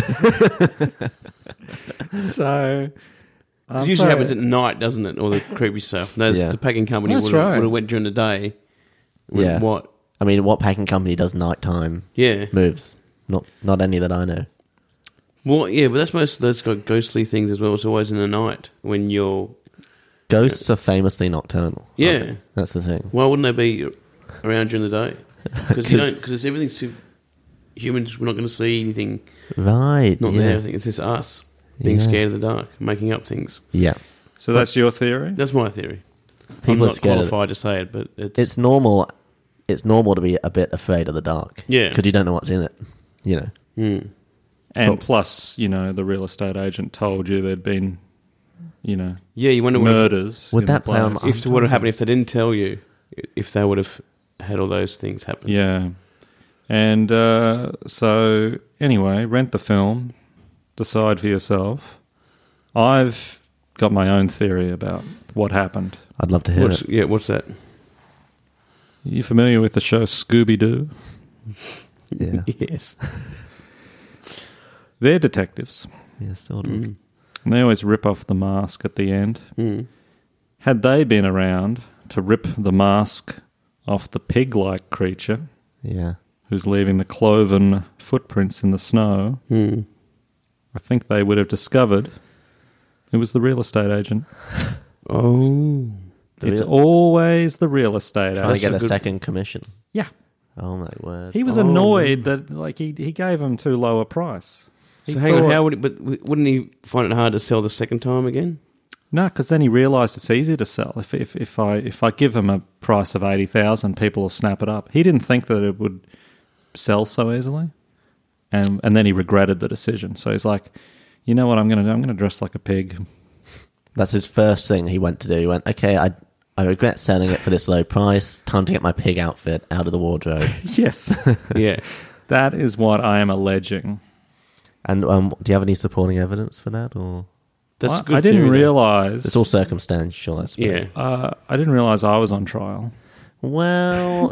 Speaker 2: So,
Speaker 3: It
Speaker 2: I'm
Speaker 3: usually
Speaker 2: sorry.
Speaker 3: happens at night, doesn't it? All the creepy stuff. Those,
Speaker 1: Yeah.
Speaker 3: The packing company
Speaker 2: That's
Speaker 3: would have,
Speaker 2: right.
Speaker 3: would have went during the day. Went,
Speaker 1: Yeah.
Speaker 3: What?
Speaker 1: I mean, what packing company does nighttime
Speaker 3: Yeah.
Speaker 1: moves? Not not any that I know.
Speaker 3: Well, yeah, but that's most of those got ghostly things as well. It's always in the night when you're.
Speaker 1: Ghosts are famously nocturnal. aren't
Speaker 3: Yeah.
Speaker 1: they? That's the thing.
Speaker 3: Why wouldn't they be around during the day? Because you
Speaker 1: 'Cause-
Speaker 3: don't. Because everything's too. Humans, we're not going to see anything.
Speaker 1: Right.
Speaker 3: Not
Speaker 1: yeah.
Speaker 3: there. Everything. It's just us being
Speaker 1: Yeah.
Speaker 3: scared of the dark, making up things.
Speaker 1: Yeah.
Speaker 2: So that's your theory?
Speaker 3: That's my theory.
Speaker 1: People
Speaker 3: I'm
Speaker 1: are
Speaker 3: not
Speaker 1: scared of it.
Speaker 3: qualified to say it, but it's.
Speaker 1: It's normal. It's normal to be a bit afraid of the dark.
Speaker 3: Yeah.
Speaker 1: Because you don't know what's in it. You know.
Speaker 3: Mm.
Speaker 2: And
Speaker 1: But-
Speaker 2: plus, you know, the real estate agent told you there'd been, you know,
Speaker 3: Yeah, you wonder what
Speaker 2: murders.
Speaker 1: Would
Speaker 2: in
Speaker 1: that
Speaker 2: the
Speaker 1: play on
Speaker 2: place.
Speaker 3: if, if what would happen if they didn't tell you, if they would have had all those things happen.
Speaker 2: Yeah. And uh, so, anyway, rent the film, decide for yourself. I've got my own theory about what happened.
Speaker 1: I'd love to hear
Speaker 3: What's,
Speaker 1: it.
Speaker 3: yeah, what's that?
Speaker 2: You familiar with the show Scooby-Doo?
Speaker 1: Yeah.
Speaker 3: Yes.
Speaker 2: They're detectives,
Speaker 1: Yeah, sort of.
Speaker 3: Mm.
Speaker 2: and they always rip off the mask at the end.
Speaker 3: Mm.
Speaker 2: Had they been around to rip the mask off the pig-like creature
Speaker 1: Yeah.
Speaker 2: who's leaving the cloven footprints in the snow,
Speaker 3: Mm.
Speaker 2: I think they would have discovered it was the real estate agent.
Speaker 3: Oh.
Speaker 1: The
Speaker 2: It's
Speaker 1: real-
Speaker 2: always the real estate
Speaker 1: Trying to
Speaker 2: agent.
Speaker 1: get a
Speaker 3: a good-
Speaker 1: second commission.
Speaker 2: Yeah.
Speaker 1: Oh my word.
Speaker 2: He was
Speaker 3: Oh,
Speaker 2: annoyed that like he he gave him too low a price. He
Speaker 3: So hang on,
Speaker 2: thought-
Speaker 3: how would it, but w- wouldn't he find it hard to sell the second time again?
Speaker 2: No, because then he realised it's easy to sell. If if if I if I give him a price of eighty thousand, people will snap it up. He didn't think that it would sell so easily, and and then he regretted the decision. So he's like, you know what I'm going to do? I'm going to dress like a pig.
Speaker 1: That's his first thing he went to do. He went, okay, I I regret selling it for this low price. Time to get my pig outfit out of the wardrobe.
Speaker 2: Yes,
Speaker 3: Yeah.
Speaker 2: that is what I am alleging.
Speaker 1: And um, do you have any supporting evidence for that, or
Speaker 3: That's
Speaker 2: I,
Speaker 3: a good
Speaker 2: I didn't
Speaker 3: theory, though.
Speaker 2: realise.
Speaker 1: it's all circumstantial? I suppose.
Speaker 3: Yeah.
Speaker 2: Uh, I didn't realise I was on trial.
Speaker 1: Well,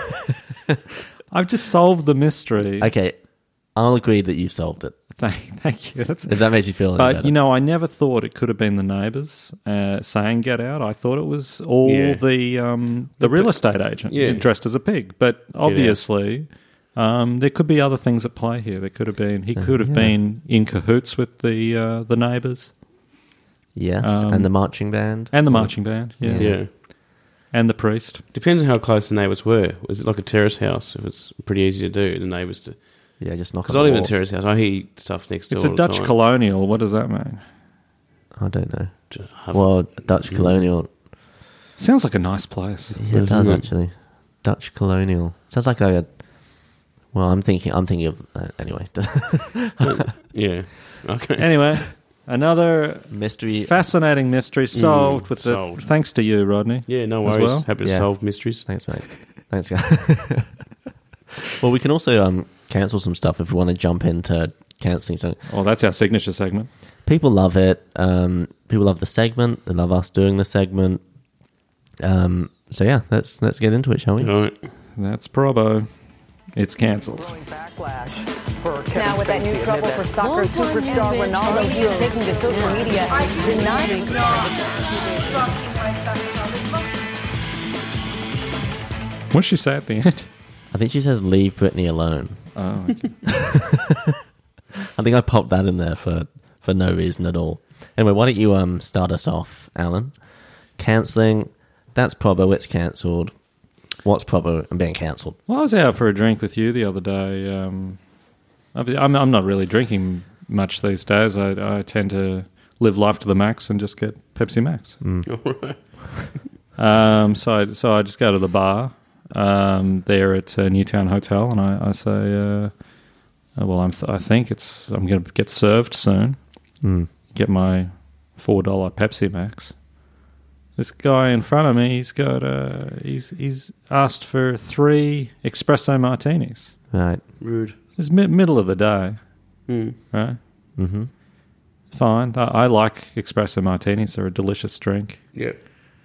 Speaker 2: I've just solved the mystery.
Speaker 1: okay, I'll agree that you solved it.
Speaker 2: Thank, thank you. That's
Speaker 1: If that makes you feel any
Speaker 2: But,
Speaker 1: better.
Speaker 2: you know, I never thought it could have been the neighbours uh, saying get out. I thought it was all
Speaker 3: Yeah.
Speaker 2: the um, the real estate agent
Speaker 3: Yeah.
Speaker 2: dressed as a pig. But obviously, um, there could be other things at play here. There could have been, he could have
Speaker 1: yeah.
Speaker 2: been in cahoots with the uh, the neighbours
Speaker 1: yes,
Speaker 2: um,
Speaker 1: and the marching band
Speaker 2: and the marching band, yeah.
Speaker 3: Yeah.
Speaker 2: and the priest.
Speaker 3: Depends on how close the neighbours were. Was it like a terrace house? If it's pretty easy to do, the neighbours to.
Speaker 1: Yeah, just knock
Speaker 3: Because
Speaker 1: on
Speaker 3: I
Speaker 1: the
Speaker 3: live in a
Speaker 1: walls.
Speaker 3: terrace house. I hear stuff next door.
Speaker 2: It's a
Speaker 3: all the
Speaker 2: Dutch
Speaker 3: time.
Speaker 2: colonial. What does that mean?
Speaker 1: I don't know.
Speaker 3: Have-
Speaker 1: Well, Dutch colonial.
Speaker 2: Sounds like a nice place.
Speaker 1: Yeah, it does
Speaker 3: Doesn't it?
Speaker 1: actually. Dutch colonial sounds like a. Well, I'm thinking. I'm thinking of uh, anyway.
Speaker 3: Yeah. Okay.
Speaker 2: Anyway, Another
Speaker 1: Mystery.
Speaker 2: fascinating mystery solved
Speaker 3: Mm,
Speaker 2: with
Speaker 3: solved.
Speaker 2: the thanks to you, Rodney.
Speaker 3: Yeah, no
Speaker 2: As
Speaker 3: worries.
Speaker 2: well?
Speaker 3: Happy to
Speaker 1: Yeah.
Speaker 3: solve mysteries.
Speaker 1: Thanks, mate. Thanks, guys. Well, we can also um, cancel some stuff if we want to jump into cancelling something.
Speaker 2: Oh, that's our signature segment.
Speaker 1: People love it. Um, people love the segment. They love us doing the segment. Um, so yeah, let's let's get into it, shall we?
Speaker 3: All right.
Speaker 2: That's Probo. It's cancelled.
Speaker 4: Now, with that new trouble for soccer superstar Ronaldo, he is taking to social media denying.
Speaker 2: What's she say at the end?
Speaker 1: I think she says, "Leave Britney alone."
Speaker 2: Oh, okay.
Speaker 1: I think I popped that in there for, for no reason at all. Anyway, why don't you um start us off, Alan? Cancelling. That's Probo. It's cancelled. What's Probo and being cancelled?
Speaker 2: Well, I was out for a drink with you the other day. Um, I'm, I'm not really drinking much these days. I, I tend to live life to the max and just get Pepsi Max.
Speaker 3: All right.
Speaker 2: Um, so, I, so I just go to the bar um, there at uh, Newtown Hotel, and I, I say, uh, oh, "Well, I'm th- I think it's I'm going to get served soon.
Speaker 1: Mm.
Speaker 2: Get my four dollar Pepsi Max." This guy in front of me, he's got uh, he's he's asked for three espresso martinis.
Speaker 1: Right.
Speaker 3: Rude.
Speaker 2: It's mi- middle of the day,
Speaker 3: Mm.
Speaker 2: right?
Speaker 1: Mm-hmm.
Speaker 2: Fine. I, I like espresso martinis; they're a delicious drink.
Speaker 3: Yep.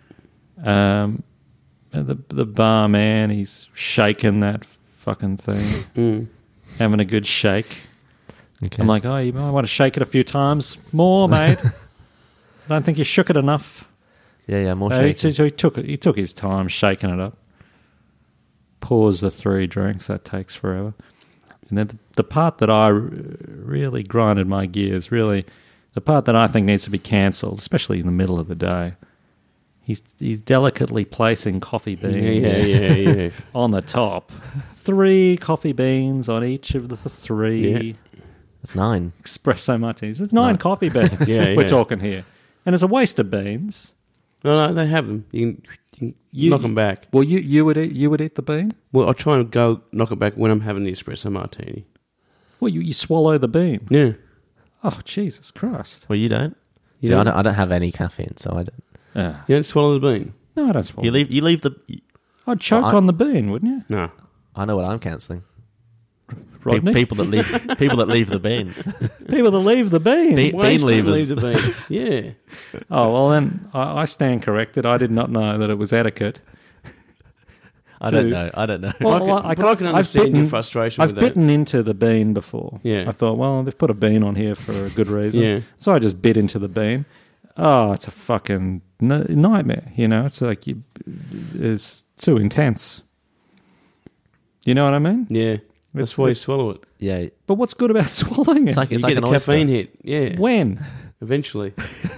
Speaker 2: Um, and the the barman, he's shaking that fucking thing,
Speaker 3: Mm.
Speaker 2: having a good shake.
Speaker 1: Okay.
Speaker 2: I'm like, oh, you might want to shake it a few times more, mate. I don't think you shook it enough.
Speaker 1: yeah, yeah, more
Speaker 2: So he,
Speaker 1: shaking.
Speaker 2: so he took it. He took his time shaking it up. Pours the three drinks. That takes forever. And then the, the part that I r- really grinded my gears, really, the part that I think needs to be cancelled, especially in the middle of the day, he's he's delicately placing coffee
Speaker 3: Yeah,
Speaker 2: beans
Speaker 3: yeah, yeah, yeah.
Speaker 2: on the top. Three coffee beans on each of the three
Speaker 3: Yeah.
Speaker 1: That's nine.
Speaker 2: espresso martinis. There's nine
Speaker 1: No.
Speaker 2: coffee beans
Speaker 3: Yeah,
Speaker 2: we're
Speaker 3: yeah.
Speaker 2: talking here. And it's a waste of beans.
Speaker 3: No, no, they have them. You can, you can
Speaker 2: You-
Speaker 3: knock them back.
Speaker 2: Well, you, you would eat you would eat the bean?
Speaker 3: Well, I'll try and go knock it back when I'm having the espresso martini.
Speaker 2: Well, you, you swallow the bean.
Speaker 3: Yeah.
Speaker 2: Oh, Jesus Christ.
Speaker 1: Well, you don't.
Speaker 3: You
Speaker 1: See, I
Speaker 3: don't?
Speaker 1: don't. I don't have any caffeine, so I don't.
Speaker 2: Yeah.
Speaker 3: You don't swallow the bean?
Speaker 2: No, I don't swallow.
Speaker 1: You leave. You leave the.
Speaker 2: I'd choke
Speaker 1: Well, I-
Speaker 2: on the bean, wouldn't you?
Speaker 3: No.
Speaker 1: I know what I'm cancelling.
Speaker 2: Rodney?
Speaker 1: People that leave. People that leave the bean.
Speaker 2: People that leave the bean.
Speaker 1: Be-
Speaker 3: Waste
Speaker 1: bean
Speaker 3: to
Speaker 1: leavers.
Speaker 3: leave the bean. Yeah.
Speaker 2: Oh, well, then I, I stand corrected. I did not know that it was etiquette.
Speaker 1: I don't
Speaker 2: to-
Speaker 1: know. I don't know.
Speaker 2: Well,
Speaker 3: I can,
Speaker 2: I-
Speaker 3: but I can
Speaker 2: I've
Speaker 3: understand
Speaker 2: bitten-
Speaker 3: your frustration
Speaker 2: I've
Speaker 3: with
Speaker 2: bitten into the bean before.
Speaker 3: Yeah.
Speaker 2: I thought, well, they've put a bean on here for a good reason.
Speaker 3: Yeah.
Speaker 2: So I just bit into the bean. Oh, it's a fucking n- nightmare. You know, it's like you, it's too intense. You know what I mean?
Speaker 3: that. Yeah.
Speaker 2: It's-
Speaker 3: That's why you
Speaker 2: it's-
Speaker 3: swallow it.
Speaker 1: Yeah.
Speaker 2: But what's good about swallowing it?
Speaker 1: It's like
Speaker 3: You
Speaker 1: it's like
Speaker 3: get
Speaker 1: an
Speaker 3: a
Speaker 1: oyster.
Speaker 3: caffeine hit. Yeah.
Speaker 2: When?
Speaker 3: Eventually.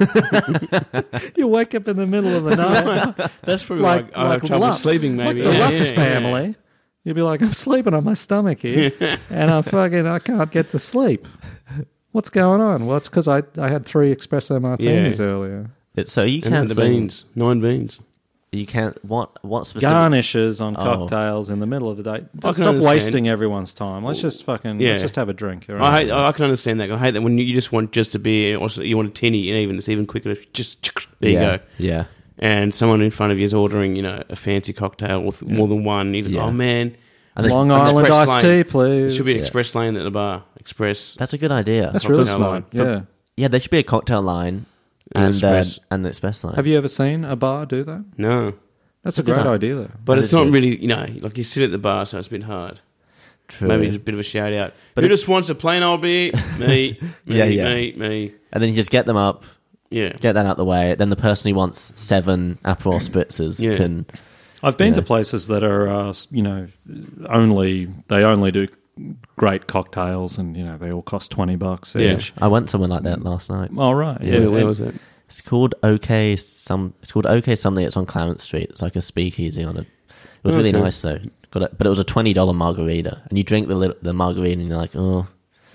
Speaker 2: You wake up in the middle of the night,
Speaker 3: That's probably
Speaker 2: like,
Speaker 3: why I
Speaker 2: like
Speaker 3: have trouble
Speaker 2: Lutz,
Speaker 3: sleeping, maybe.
Speaker 2: like the
Speaker 3: yeah,
Speaker 2: Lutz
Speaker 3: yeah,
Speaker 2: family. You'd be like, I'm sleeping on my stomach here, and I'm fucking, I can't get to sleep. What's going on? Well, it's because I, I had three espresso martinis
Speaker 3: Yeah.
Speaker 2: earlier.
Speaker 1: It's, so you
Speaker 3: Yeah. And
Speaker 1: can't
Speaker 3: the beans. Nine beans.
Speaker 1: You can't. What? What specific?
Speaker 2: Garnishes on
Speaker 1: Oh.
Speaker 2: cocktails in the middle of the day.
Speaker 3: I
Speaker 2: Stop
Speaker 3: can understand.
Speaker 2: wasting everyone's time. Let's just fucking, let's
Speaker 3: Yeah.
Speaker 2: just have a drink. all
Speaker 3: I
Speaker 2: right?
Speaker 3: hate. I can understand that. I hate that when you, you just want just a beer, or you want a tinny, and even it's even quicker. If you just there
Speaker 1: yeah.
Speaker 3: you go.
Speaker 1: Yeah.
Speaker 3: And someone in front of you is ordering, you know, a fancy cocktail with more than one. You're like,
Speaker 1: Yeah.
Speaker 3: oh man,
Speaker 1: And they-
Speaker 2: Long
Speaker 3: Express
Speaker 2: Island iced
Speaker 3: lane.
Speaker 2: tea, please.
Speaker 3: it should be an
Speaker 1: Yeah.
Speaker 3: express lane at the bar. Express.
Speaker 1: That's a good idea.
Speaker 2: That's really
Speaker 3: cocktail
Speaker 2: smart.
Speaker 3: line.
Speaker 2: Yeah.
Speaker 1: Yeah, there should be a cocktail line
Speaker 3: And
Speaker 1: and
Speaker 3: express.
Speaker 1: uh, and an express line.
Speaker 2: Have you ever seen a bar do that?
Speaker 3: No,
Speaker 2: That's a
Speaker 1: Did
Speaker 2: great
Speaker 1: I?
Speaker 2: idea, though.
Speaker 3: but
Speaker 1: That
Speaker 3: it's
Speaker 1: is
Speaker 3: not
Speaker 1: good.
Speaker 3: really. You know, like you sit at the bar, so it's a bit hard.
Speaker 1: True.
Speaker 3: Maybe just a bit of a shout out.
Speaker 1: But
Speaker 3: Who
Speaker 1: if-
Speaker 3: just wants a plain old beer? Me, me,
Speaker 1: Yeah, yeah.
Speaker 3: me, me.
Speaker 1: And then you just get them up,
Speaker 3: Yeah,
Speaker 1: get that out the way. Then the person who wants seven Aperol spritzers
Speaker 3: Yeah.
Speaker 1: can.
Speaker 2: I've been
Speaker 1: Yeah.
Speaker 2: to places that are, uh, you know, only they only do great cocktails, and you know they all cost twenty bucks
Speaker 3: Yeah.
Speaker 2: each.
Speaker 1: I went somewhere like that last night.
Speaker 2: All right, yeah.
Speaker 3: Where, where
Speaker 2: And-
Speaker 3: was it?
Speaker 1: It's called OK some. It's called OK something. It's on Clarence Street. It's like a speakeasy on a. It was really
Speaker 3: Okay.
Speaker 1: nice though. Got it, but it was a twenty dollar margarita, and you drink the lit- the margarita, and you're like, oh,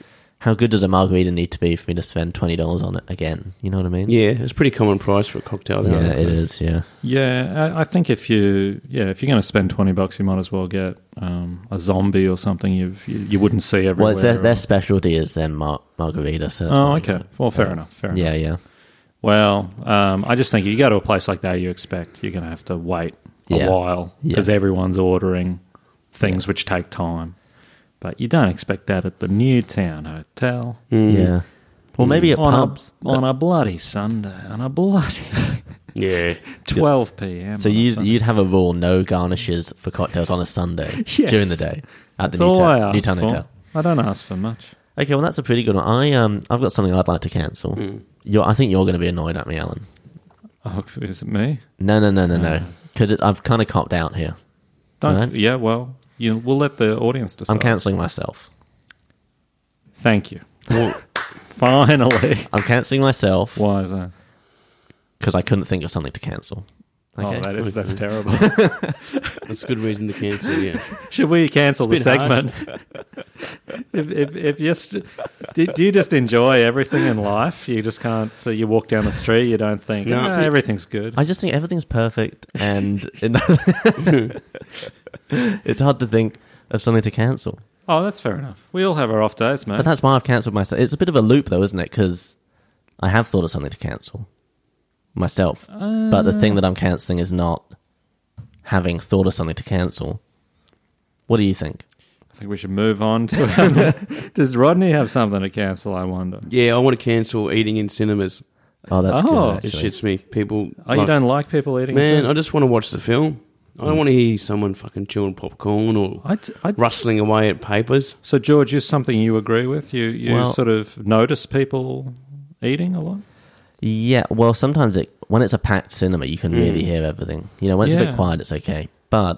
Speaker 1: how good does a margarita need to be for me to spend twenty dollars on it again? You know what I mean?
Speaker 3: Yeah, it's pretty common price for a cocktail.
Speaker 1: Yeah, it is, yeah.
Speaker 2: Yeah, I, I think if you yeah if you're going to spend twenty bucks, you might as well get um, a zombie or something you've, you you wouldn't see everywhere.
Speaker 1: Well, it's their,
Speaker 2: or-
Speaker 1: their specialty is then mar- margarita. So that's
Speaker 2: Oh,
Speaker 1: why-
Speaker 2: okay. Well, fair
Speaker 1: yeah.
Speaker 2: enough. Fair
Speaker 1: Yeah,
Speaker 2: enough.
Speaker 1: yeah.
Speaker 2: Well, um, I just think you go to a place like that, you expect you're going to have to wait a
Speaker 1: Yeah.
Speaker 2: while because
Speaker 1: Yeah.
Speaker 2: everyone's ordering things which take time. But you don't expect that at the Newtown Hotel.
Speaker 3: Mm.
Speaker 1: Yeah. Well, maybe at
Speaker 2: on
Speaker 1: pubs.
Speaker 2: A, on a bloody Sunday. On a bloody
Speaker 3: Yeah.
Speaker 2: twelve p.m.
Speaker 1: So
Speaker 2: on a
Speaker 1: you'd,
Speaker 2: Sunday.
Speaker 1: you'd have a rule, no garnishes for cocktails on a Sunday
Speaker 2: Yes.
Speaker 1: during the day at the
Speaker 2: That's all I
Speaker 1: Newtown,
Speaker 2: ask
Speaker 1: Newtown
Speaker 2: for.
Speaker 1: Hotel.
Speaker 2: I don't ask for much.
Speaker 1: Okay, well, that's a pretty good one. I, um, I've got something I'd like to cancel.
Speaker 3: Mm.
Speaker 1: You're, I think you're going to be annoyed at me, Alan.
Speaker 2: Oh, is it me?
Speaker 1: No, no, no, no, no.
Speaker 2: Uh.
Speaker 1: Because I've kind of copped out here.
Speaker 2: Don't.
Speaker 1: Right.
Speaker 2: Yeah, well, you, we'll let the audience decide.
Speaker 1: I'm cancelling myself.
Speaker 2: Thank you.
Speaker 3: Well,
Speaker 2: Finally.
Speaker 1: I'm cancelling myself
Speaker 2: Why is that?
Speaker 1: because I couldn't think of something to cancel. Okay?
Speaker 2: Oh, that is, that's
Speaker 3: Okay.
Speaker 2: terrible.
Speaker 3: that's a good reason to cancel, yeah.
Speaker 2: Should we cancel the
Speaker 3: It's a bit
Speaker 2: segment? if if, if you st- do, do you just enjoy everything in life? You just can't. So you walk down the street, you don't think
Speaker 3: No.
Speaker 2: "Ah, everything's good.
Speaker 1: I just think everything's perfect, and it- it's hard to think of something to cancel.
Speaker 2: Oh, that's fair enough. We all have our off days, mate.
Speaker 1: But that's why I've cancelled myself. It's a bit of a loop, though, isn't it? Because I have thought of something to cancel myself, but the thing that I'm cancelling is not having thought of something to cancel. What do you think?
Speaker 2: I think we should move on to. Does Rodney have something to cancel? I wonder.
Speaker 3: Yeah, I want to cancel eating in cinemas.
Speaker 1: Oh, that's
Speaker 2: Oh.
Speaker 1: good.
Speaker 3: It
Speaker 1: Actually.
Speaker 3: shits me. People.
Speaker 2: Oh, you
Speaker 3: like-
Speaker 2: don't like people eating?
Speaker 3: Man,
Speaker 2: sins?
Speaker 3: I just want to watch the film. I don't want to hear someone fucking chewing popcorn or
Speaker 2: I, I,
Speaker 3: rustling away at papers.
Speaker 2: so, George, is something you agree with? You you
Speaker 1: Well-
Speaker 2: sort of notice people eating a lot?
Speaker 1: Yeah, well, sometimes it when it's a packed cinema, you can really
Speaker 3: Mm.
Speaker 1: hear everything. You know, when it's a
Speaker 2: Yeah.
Speaker 1: bit quiet, it's okay. But,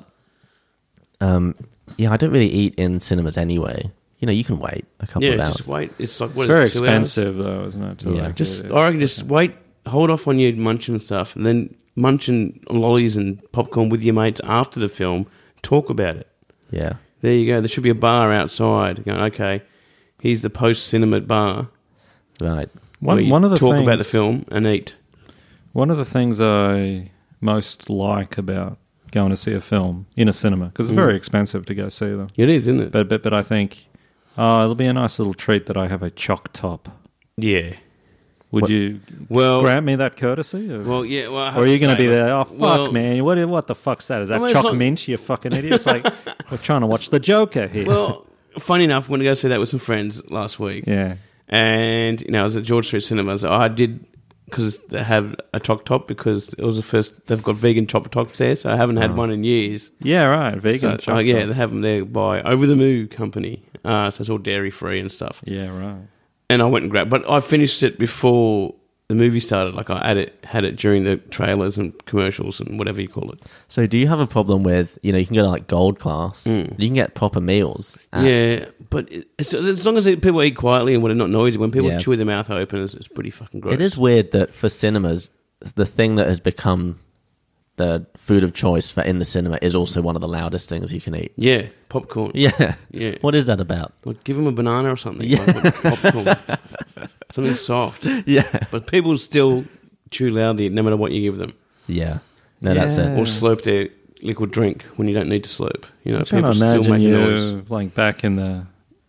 Speaker 1: um, yeah, I don't really eat in cinemas anyway. You know, you can wait a couple
Speaker 3: Yeah,
Speaker 1: of hours.
Speaker 3: just wait. It's like
Speaker 2: It's
Speaker 3: what?
Speaker 2: very
Speaker 3: is it, two
Speaker 2: expensive, though, isn't it? to
Speaker 1: Yeah.
Speaker 2: like,
Speaker 3: Hours? Just
Speaker 2: eat it?
Speaker 3: I reckon just wait, hold off on your munching and stuff, and then munching lollies and popcorn with your mates after the film. Talk about it.
Speaker 1: Yeah,
Speaker 3: There you go. There should be a bar outside. Going, okay, here's the post cinema bar.
Speaker 1: right.
Speaker 3: where
Speaker 2: One,
Speaker 3: you
Speaker 2: one of the
Speaker 3: talk
Speaker 2: things,
Speaker 3: about the film and eat.
Speaker 2: One of the things I most like about going to see a film in a cinema, because it's
Speaker 3: Mm.
Speaker 2: very expensive to go see them,
Speaker 3: It is, isn't it?
Speaker 2: but but but I think, oh, it'll be a nice little treat that I have a choc top.
Speaker 3: Yeah.
Speaker 2: Would
Speaker 1: What-
Speaker 2: you
Speaker 3: Well,
Speaker 2: grant me that courtesy? Or,
Speaker 3: well, yeah. Well, I have
Speaker 2: or are you
Speaker 3: to
Speaker 2: going to
Speaker 3: say,
Speaker 2: be
Speaker 3: like,
Speaker 2: there? Oh, fuck,
Speaker 3: well,
Speaker 2: man. What, what the fuck's that? Is that
Speaker 3: Well, it's
Speaker 2: choc
Speaker 3: like-
Speaker 2: mint, you fucking idiot? It's like, we're trying to watch the Joker here.
Speaker 3: Well, funny enough, when I go see that with some friends last week,
Speaker 2: yeah.
Speaker 3: and you know, I was at George Street Cinemas. I did because they have a choc top because it was the first they've got vegan choc tops there, so I haven't had
Speaker 2: Oh.
Speaker 3: one in years.
Speaker 2: Yeah, right. Vegan
Speaker 3: So,
Speaker 2: choc
Speaker 3: uh, yeah,
Speaker 2: tops.
Speaker 3: they have them there by Over the Moo Company, uh, so it's all dairy free and stuff.
Speaker 2: Yeah, right.
Speaker 3: And I went and grabbed, but I finished it before the movie started. Like I had it had it during the trailers and commercials and whatever you call it.
Speaker 1: So, do you have a problem with you know you can go to like gold class,
Speaker 3: Mm.
Speaker 1: you can get proper meals? at-
Speaker 3: Yeah, but it, it's, as long as it, people eat quietly and when they're not noisy, when people
Speaker 1: Yeah.
Speaker 3: chew with their mouth open, it's, it's pretty fucking gross.
Speaker 1: It is weird that for cinemas, the thing that has become the food of choice for in the cinema is also one of the loudest things you can eat.
Speaker 3: Yeah, popcorn.
Speaker 1: Yeah.
Speaker 3: Yeah.
Speaker 1: What is that about?
Speaker 3: Like, give them a banana or something.
Speaker 1: Yeah.
Speaker 3: Like, with popcorn. Something soft.
Speaker 1: Yeah.
Speaker 3: But people still chew loudly no matter what you give them.
Speaker 1: Yeah. No, that's
Speaker 2: Yeah.
Speaker 1: it.
Speaker 3: Or slurp their liquid drink when you don't need to slurp. You know,
Speaker 2: I'm trying
Speaker 3: people
Speaker 2: to
Speaker 3: still
Speaker 2: imagine
Speaker 3: make
Speaker 2: you,
Speaker 3: noise.
Speaker 2: like, back in the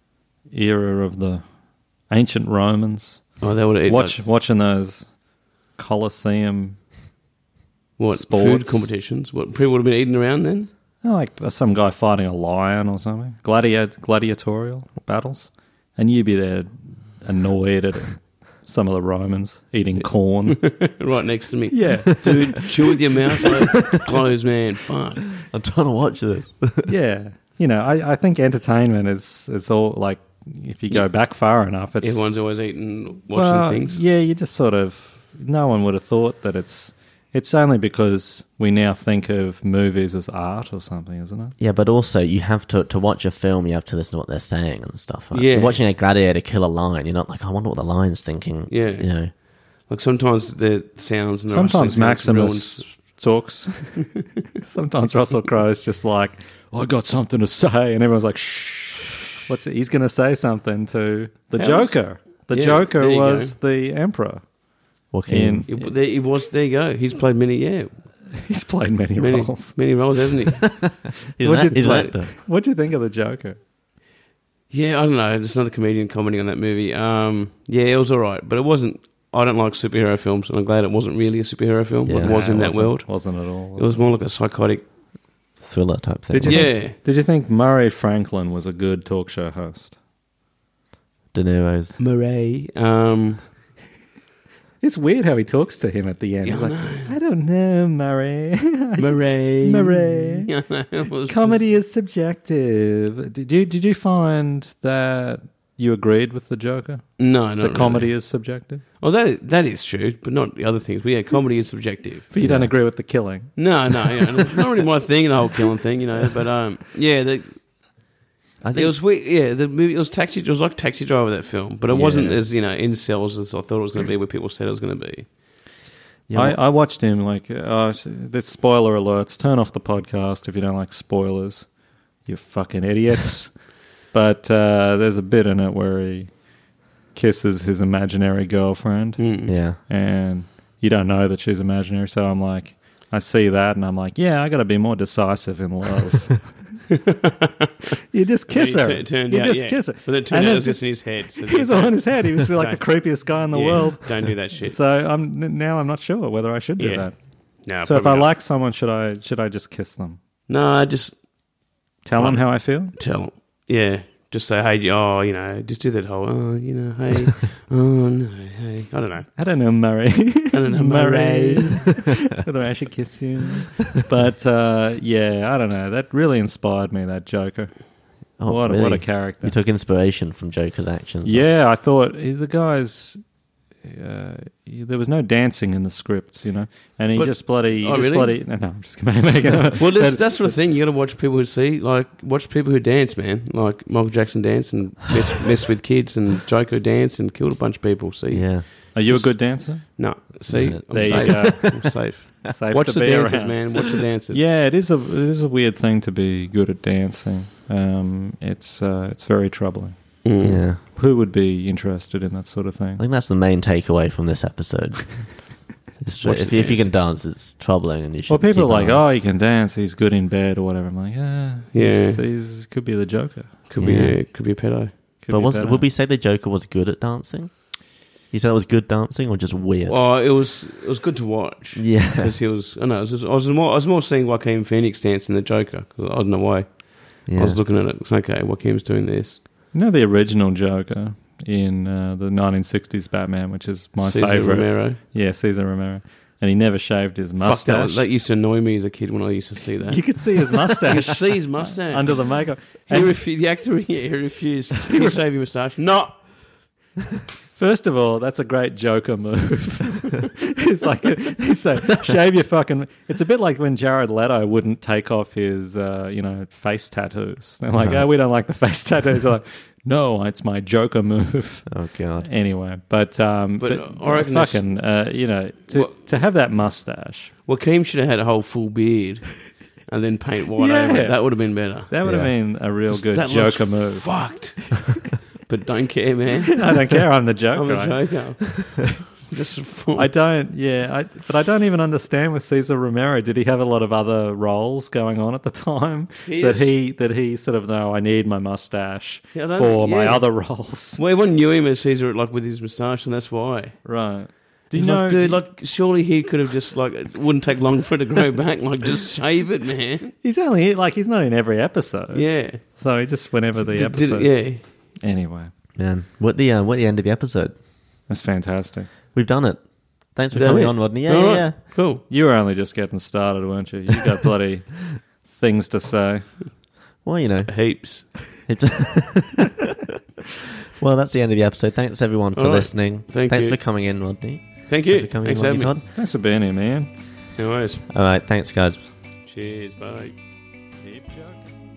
Speaker 2: era of the ancient Romans,
Speaker 3: Oh, they would have eaten
Speaker 2: watch,
Speaker 3: like,
Speaker 2: watching those Colosseum,
Speaker 3: what, food
Speaker 2: sports.
Speaker 3: competitions? What, people would have been eating around then?
Speaker 2: like some guy fighting a lion or something, Gladiat- gladiatorial battles, and you'd be there annoyed at some of the Romans eating corn.
Speaker 3: Right next to me.
Speaker 2: Yeah.
Speaker 3: Dude, chew with your mouth closed, man. Fuck.
Speaker 1: I'm trying to watch this.
Speaker 2: Yeah. You know, I, I think entertainment is it's all like, if you go back far enough, it's
Speaker 3: Everyone's always eating, watching
Speaker 2: well,
Speaker 3: things.
Speaker 2: Yeah, you just sort of, no one would have thought that it's, it's only because we now think of movies as art or something, isn't it?
Speaker 1: Yeah, but also you have to to watch a film. You have to listen to what they're saying and stuff. Like,
Speaker 3: Yeah.
Speaker 1: You're watching a gladiator kill a lion. You're not like, I wonder what the lion's thinking.
Speaker 3: Yeah.
Speaker 1: You know.
Speaker 3: Like sometimes the sounds and the
Speaker 2: Sometimes
Speaker 3: rustling sounds
Speaker 2: Maximus talks. Sometimes Russell Crowe's just like, I got something to say, and everyone's like, shh. What's it? He's going to say something to the
Speaker 3: That was-
Speaker 2: Joker. The
Speaker 3: Yeah,
Speaker 2: Joker
Speaker 3: there you
Speaker 2: was
Speaker 3: go.
Speaker 2: the Emperor.
Speaker 1: Joaquin.
Speaker 2: In-
Speaker 3: It, there, he was. There you go. He's played many. Yeah,
Speaker 2: He's played many,
Speaker 3: many
Speaker 2: roles.
Speaker 3: many roles, hasn't he?
Speaker 1: He's,
Speaker 2: What'd
Speaker 1: an,
Speaker 2: you
Speaker 1: he's an
Speaker 3: play?
Speaker 1: actor.
Speaker 2: What do you think of the Joker?
Speaker 3: Yeah, I don't know. There's another comedian commenting on that movie. Um, yeah, it was all right, but it wasn't. I don't like superhero films, and I'm glad it wasn't really a superhero film.
Speaker 1: Yeah.
Speaker 3: It was
Speaker 2: Nah,
Speaker 3: in
Speaker 2: it
Speaker 3: that
Speaker 2: wasn't-
Speaker 3: world.
Speaker 2: Wasn't at all.
Speaker 3: It was more like a psychotic.
Speaker 1: Thriller type thing.
Speaker 2: Did you
Speaker 3: Yeah.
Speaker 2: think, Did you think Murray Franklin was a good talk show host?
Speaker 1: De Niro's.
Speaker 3: Murray. Um,
Speaker 2: It's weird how he talks to him at the end.
Speaker 3: Yeah,
Speaker 2: He's
Speaker 3: I
Speaker 2: like, I don't know, Murray.
Speaker 3: Murray.
Speaker 2: Murray.
Speaker 3: Yeah, it was
Speaker 2: Comedy is subjective. Did you Did you find that you agreed with the Joker?
Speaker 3: just- No, no.
Speaker 2: The comedy is subjective,
Speaker 3: Well, that that is true, but not the other things. But yeah, comedy is subjective.
Speaker 2: but you don't
Speaker 1: Yeah.
Speaker 2: agree with the killing.
Speaker 3: No, no, yeah, not really my thing. The whole killing thing, you know. But um, yeah, the,
Speaker 1: I
Speaker 3: it
Speaker 1: think
Speaker 3: was weird. Yeah, the movie it was taxi. It was like Taxi Driver, that film, but it wasn't
Speaker 2: Yeah.
Speaker 3: as you know in cells as I thought it was going to be. Where people said it was going to be.
Speaker 1: yeah,
Speaker 2: I, I watched him like uh, this spoiler alerts. Turn off the podcast if you don't like spoilers, you fucking idiots. But uh, there's a bit in it where he kisses his imaginary girlfriend,
Speaker 3: Mm.
Speaker 1: yeah.
Speaker 2: and you don't know that she's imaginary. So I'm like, I see that, and I'm like, yeah, I got to be more decisive in love. You just kiss
Speaker 3: It
Speaker 2: her.
Speaker 3: tu- turned
Speaker 2: you
Speaker 3: out,
Speaker 2: just
Speaker 3: yeah.
Speaker 2: kiss her.
Speaker 3: But it turned
Speaker 2: And
Speaker 3: out
Speaker 2: then
Speaker 3: it was just in his head. So
Speaker 2: he was all in his head. He was like the
Speaker 3: Don't-
Speaker 2: creepiest guy in the
Speaker 3: yeah,
Speaker 2: world.
Speaker 3: Don't do that shit.
Speaker 2: So I'm now I'm not sure whether I should do
Speaker 3: Yeah.
Speaker 2: that.
Speaker 3: No,
Speaker 2: So if I
Speaker 3: probably not.
Speaker 2: like someone, should I should I just kiss them?
Speaker 3: no, I just
Speaker 2: Tell them how I feel.
Speaker 3: tell. Yeah, just say, hey, oh, you know, just do that whole, oh, you know, hey, oh no, hey, I don't know.
Speaker 2: I don't know, Murray.
Speaker 3: I don't know,
Speaker 2: Murray.
Speaker 3: Murray.
Speaker 2: Whether I should kiss you. But uh, yeah, I don't know. That really inspired me, that Joker.
Speaker 1: Oh,
Speaker 2: what,
Speaker 1: really?
Speaker 2: what a character.
Speaker 1: You took inspiration from Joker's actions.
Speaker 2: Yeah, I thought he- the guy's. Uh, he- there was no dancing in the script, you know, and he
Speaker 3: But-
Speaker 2: just bloody.
Speaker 3: oh,
Speaker 2: he just
Speaker 3: really?
Speaker 2: bloody. No, no, I'm just making it.
Speaker 3: Well, that's, that's sort of thing. You got to watch people who see, like, watch people who dance, man. Like Michael Jackson dance and mess, mess with kids, and Joker dance and killed a bunch of people. See,
Speaker 1: Yeah.
Speaker 2: Are you a good dancer?
Speaker 3: no, see,
Speaker 1: Yeah,
Speaker 3: I'm
Speaker 2: there you
Speaker 3: safe.
Speaker 2: go.
Speaker 3: I'm safe.
Speaker 2: Safe
Speaker 3: Watch
Speaker 2: to
Speaker 3: the
Speaker 2: be
Speaker 3: dances,
Speaker 2: around.
Speaker 3: man. Watch the dances.
Speaker 2: Yeah, it is a it is a weird thing to be good at dancing. Um, it's uh, it's very troubling.
Speaker 3: Mm.
Speaker 1: Yeah.
Speaker 2: Who would be interested in that sort of
Speaker 1: I
Speaker 2: thing?
Speaker 1: think that's the main takeaway from this episode. It's true.
Speaker 3: Watch
Speaker 1: If,
Speaker 3: the
Speaker 1: you- if you can
Speaker 3: dances.
Speaker 1: dance, it's troubling, and you should.
Speaker 2: Well, people
Speaker 1: keep
Speaker 2: are like,
Speaker 1: an eye.
Speaker 2: "Oh, he can dance. He's good in bed or whatever." I'm like, "Yeah,
Speaker 3: Yeah.
Speaker 2: he's, he's could be the Joker."
Speaker 3: Could
Speaker 1: Yeah.
Speaker 3: be, a, could be a pedo.
Speaker 2: Could
Speaker 1: But
Speaker 2: be
Speaker 1: was,
Speaker 2: better.
Speaker 1: would we say the Joker was good at dancing? You said it was good dancing, or just weird?
Speaker 3: Well, it was it was good to watch.
Speaker 1: Yeah.
Speaker 3: because he was. I know. It was just, I was more. I was more seeing Joaquin Phoenix dance than the Joker. Because I don't know why.
Speaker 1: Yeah.
Speaker 3: I was looking at it. It's okay. Joaquin's doing this.
Speaker 2: You know the original Joker in uh, the nineteen sixties Batman, which is my
Speaker 3: Cesar
Speaker 2: favorite.
Speaker 3: Romero.
Speaker 2: Yeah, Cesar Romero, and he never shaved his
Speaker 3: Fuck that,
Speaker 2: mustache.
Speaker 3: that used to annoy me as a kid when I used to see that.
Speaker 2: You could see his
Speaker 3: You
Speaker 2: mustache
Speaker 3: could see his mustache
Speaker 2: under the makeup.
Speaker 3: He
Speaker 2: And
Speaker 3: refu- the actor, yeah, he refused. Can you shave your moustache? No.
Speaker 2: first of all, that's a great Joker move. It's like he's so shave your fucking. It's a bit like when Jared Leto wouldn't take off his, uh, you know, face tattoos. They're like,
Speaker 1: Uh-huh.
Speaker 2: oh, we don't like the face tattoos. They're like, no, it's my Joker move.
Speaker 1: Oh god.
Speaker 2: Anyway, but um,
Speaker 3: But,
Speaker 2: but,
Speaker 3: uh, I reckon that's-
Speaker 2: fucking, uh, you know, to
Speaker 3: Well-
Speaker 2: to have that mustache,
Speaker 3: Joaquin should have had a whole full beard and then paint white over
Speaker 2: Yeah.
Speaker 3: it. That would have been better.
Speaker 2: that would have
Speaker 1: Yeah.
Speaker 2: been a real good
Speaker 3: That looks
Speaker 2: Joker move.
Speaker 3: Fucked. But don't care, man.
Speaker 2: I don't care. I'm the Joker.
Speaker 3: I'm
Speaker 2: I-
Speaker 3: a Joker. Just
Speaker 2: I don't, yeah, I, but I don't even understand with Cesar Romero. Did he have a lot of other roles going on at the time
Speaker 3: He
Speaker 2: that
Speaker 3: is-
Speaker 2: he that he sort of no, I need my mustache
Speaker 3: Yeah, I don't-
Speaker 2: for my
Speaker 3: yeah.
Speaker 2: other roles,
Speaker 3: well, everyone knew him as Caesar, like with his moustache, and that's why.
Speaker 2: right? Do you
Speaker 3: He's
Speaker 2: know,
Speaker 3: like, dude, like, surely he could have just like it wouldn't take long for it to grow back. Like, just shave it, man.
Speaker 2: he's only like he's not in every episode,
Speaker 3: Yeah.
Speaker 2: so he just whenever the
Speaker 3: Did- did-
Speaker 2: episode.
Speaker 3: yeah.
Speaker 2: Anyway,
Speaker 1: Man, what the uh, what the end of the episode?
Speaker 2: that's fantastic.
Speaker 1: We've done it. Thanks for
Speaker 3: Is that
Speaker 1: coming
Speaker 3: it?
Speaker 1: on, Rodney. Yeah,
Speaker 3: All
Speaker 1: yeah,
Speaker 3: right,
Speaker 1: yeah.
Speaker 3: Cool.
Speaker 2: You were only just getting started, weren't you? You got bloody things to say.
Speaker 1: Well, you know.
Speaker 3: Heaps.
Speaker 1: It's well, that's the end of the episode. Thanks everyone for
Speaker 3: All right.
Speaker 1: listening.
Speaker 3: Thank
Speaker 1: Thanks
Speaker 3: you.
Speaker 1: for coming in, Rodney.
Speaker 3: Thank you.
Speaker 1: Thanks for coming
Speaker 3: Thanks
Speaker 1: in,
Speaker 3: for
Speaker 1: Rodney
Speaker 3: having me.
Speaker 1: Todd.
Speaker 2: Thanks for being here, man.
Speaker 3: No worries.
Speaker 1: All right, thanks, guys.
Speaker 3: Cheers. Bye.
Speaker 2: Keep joking.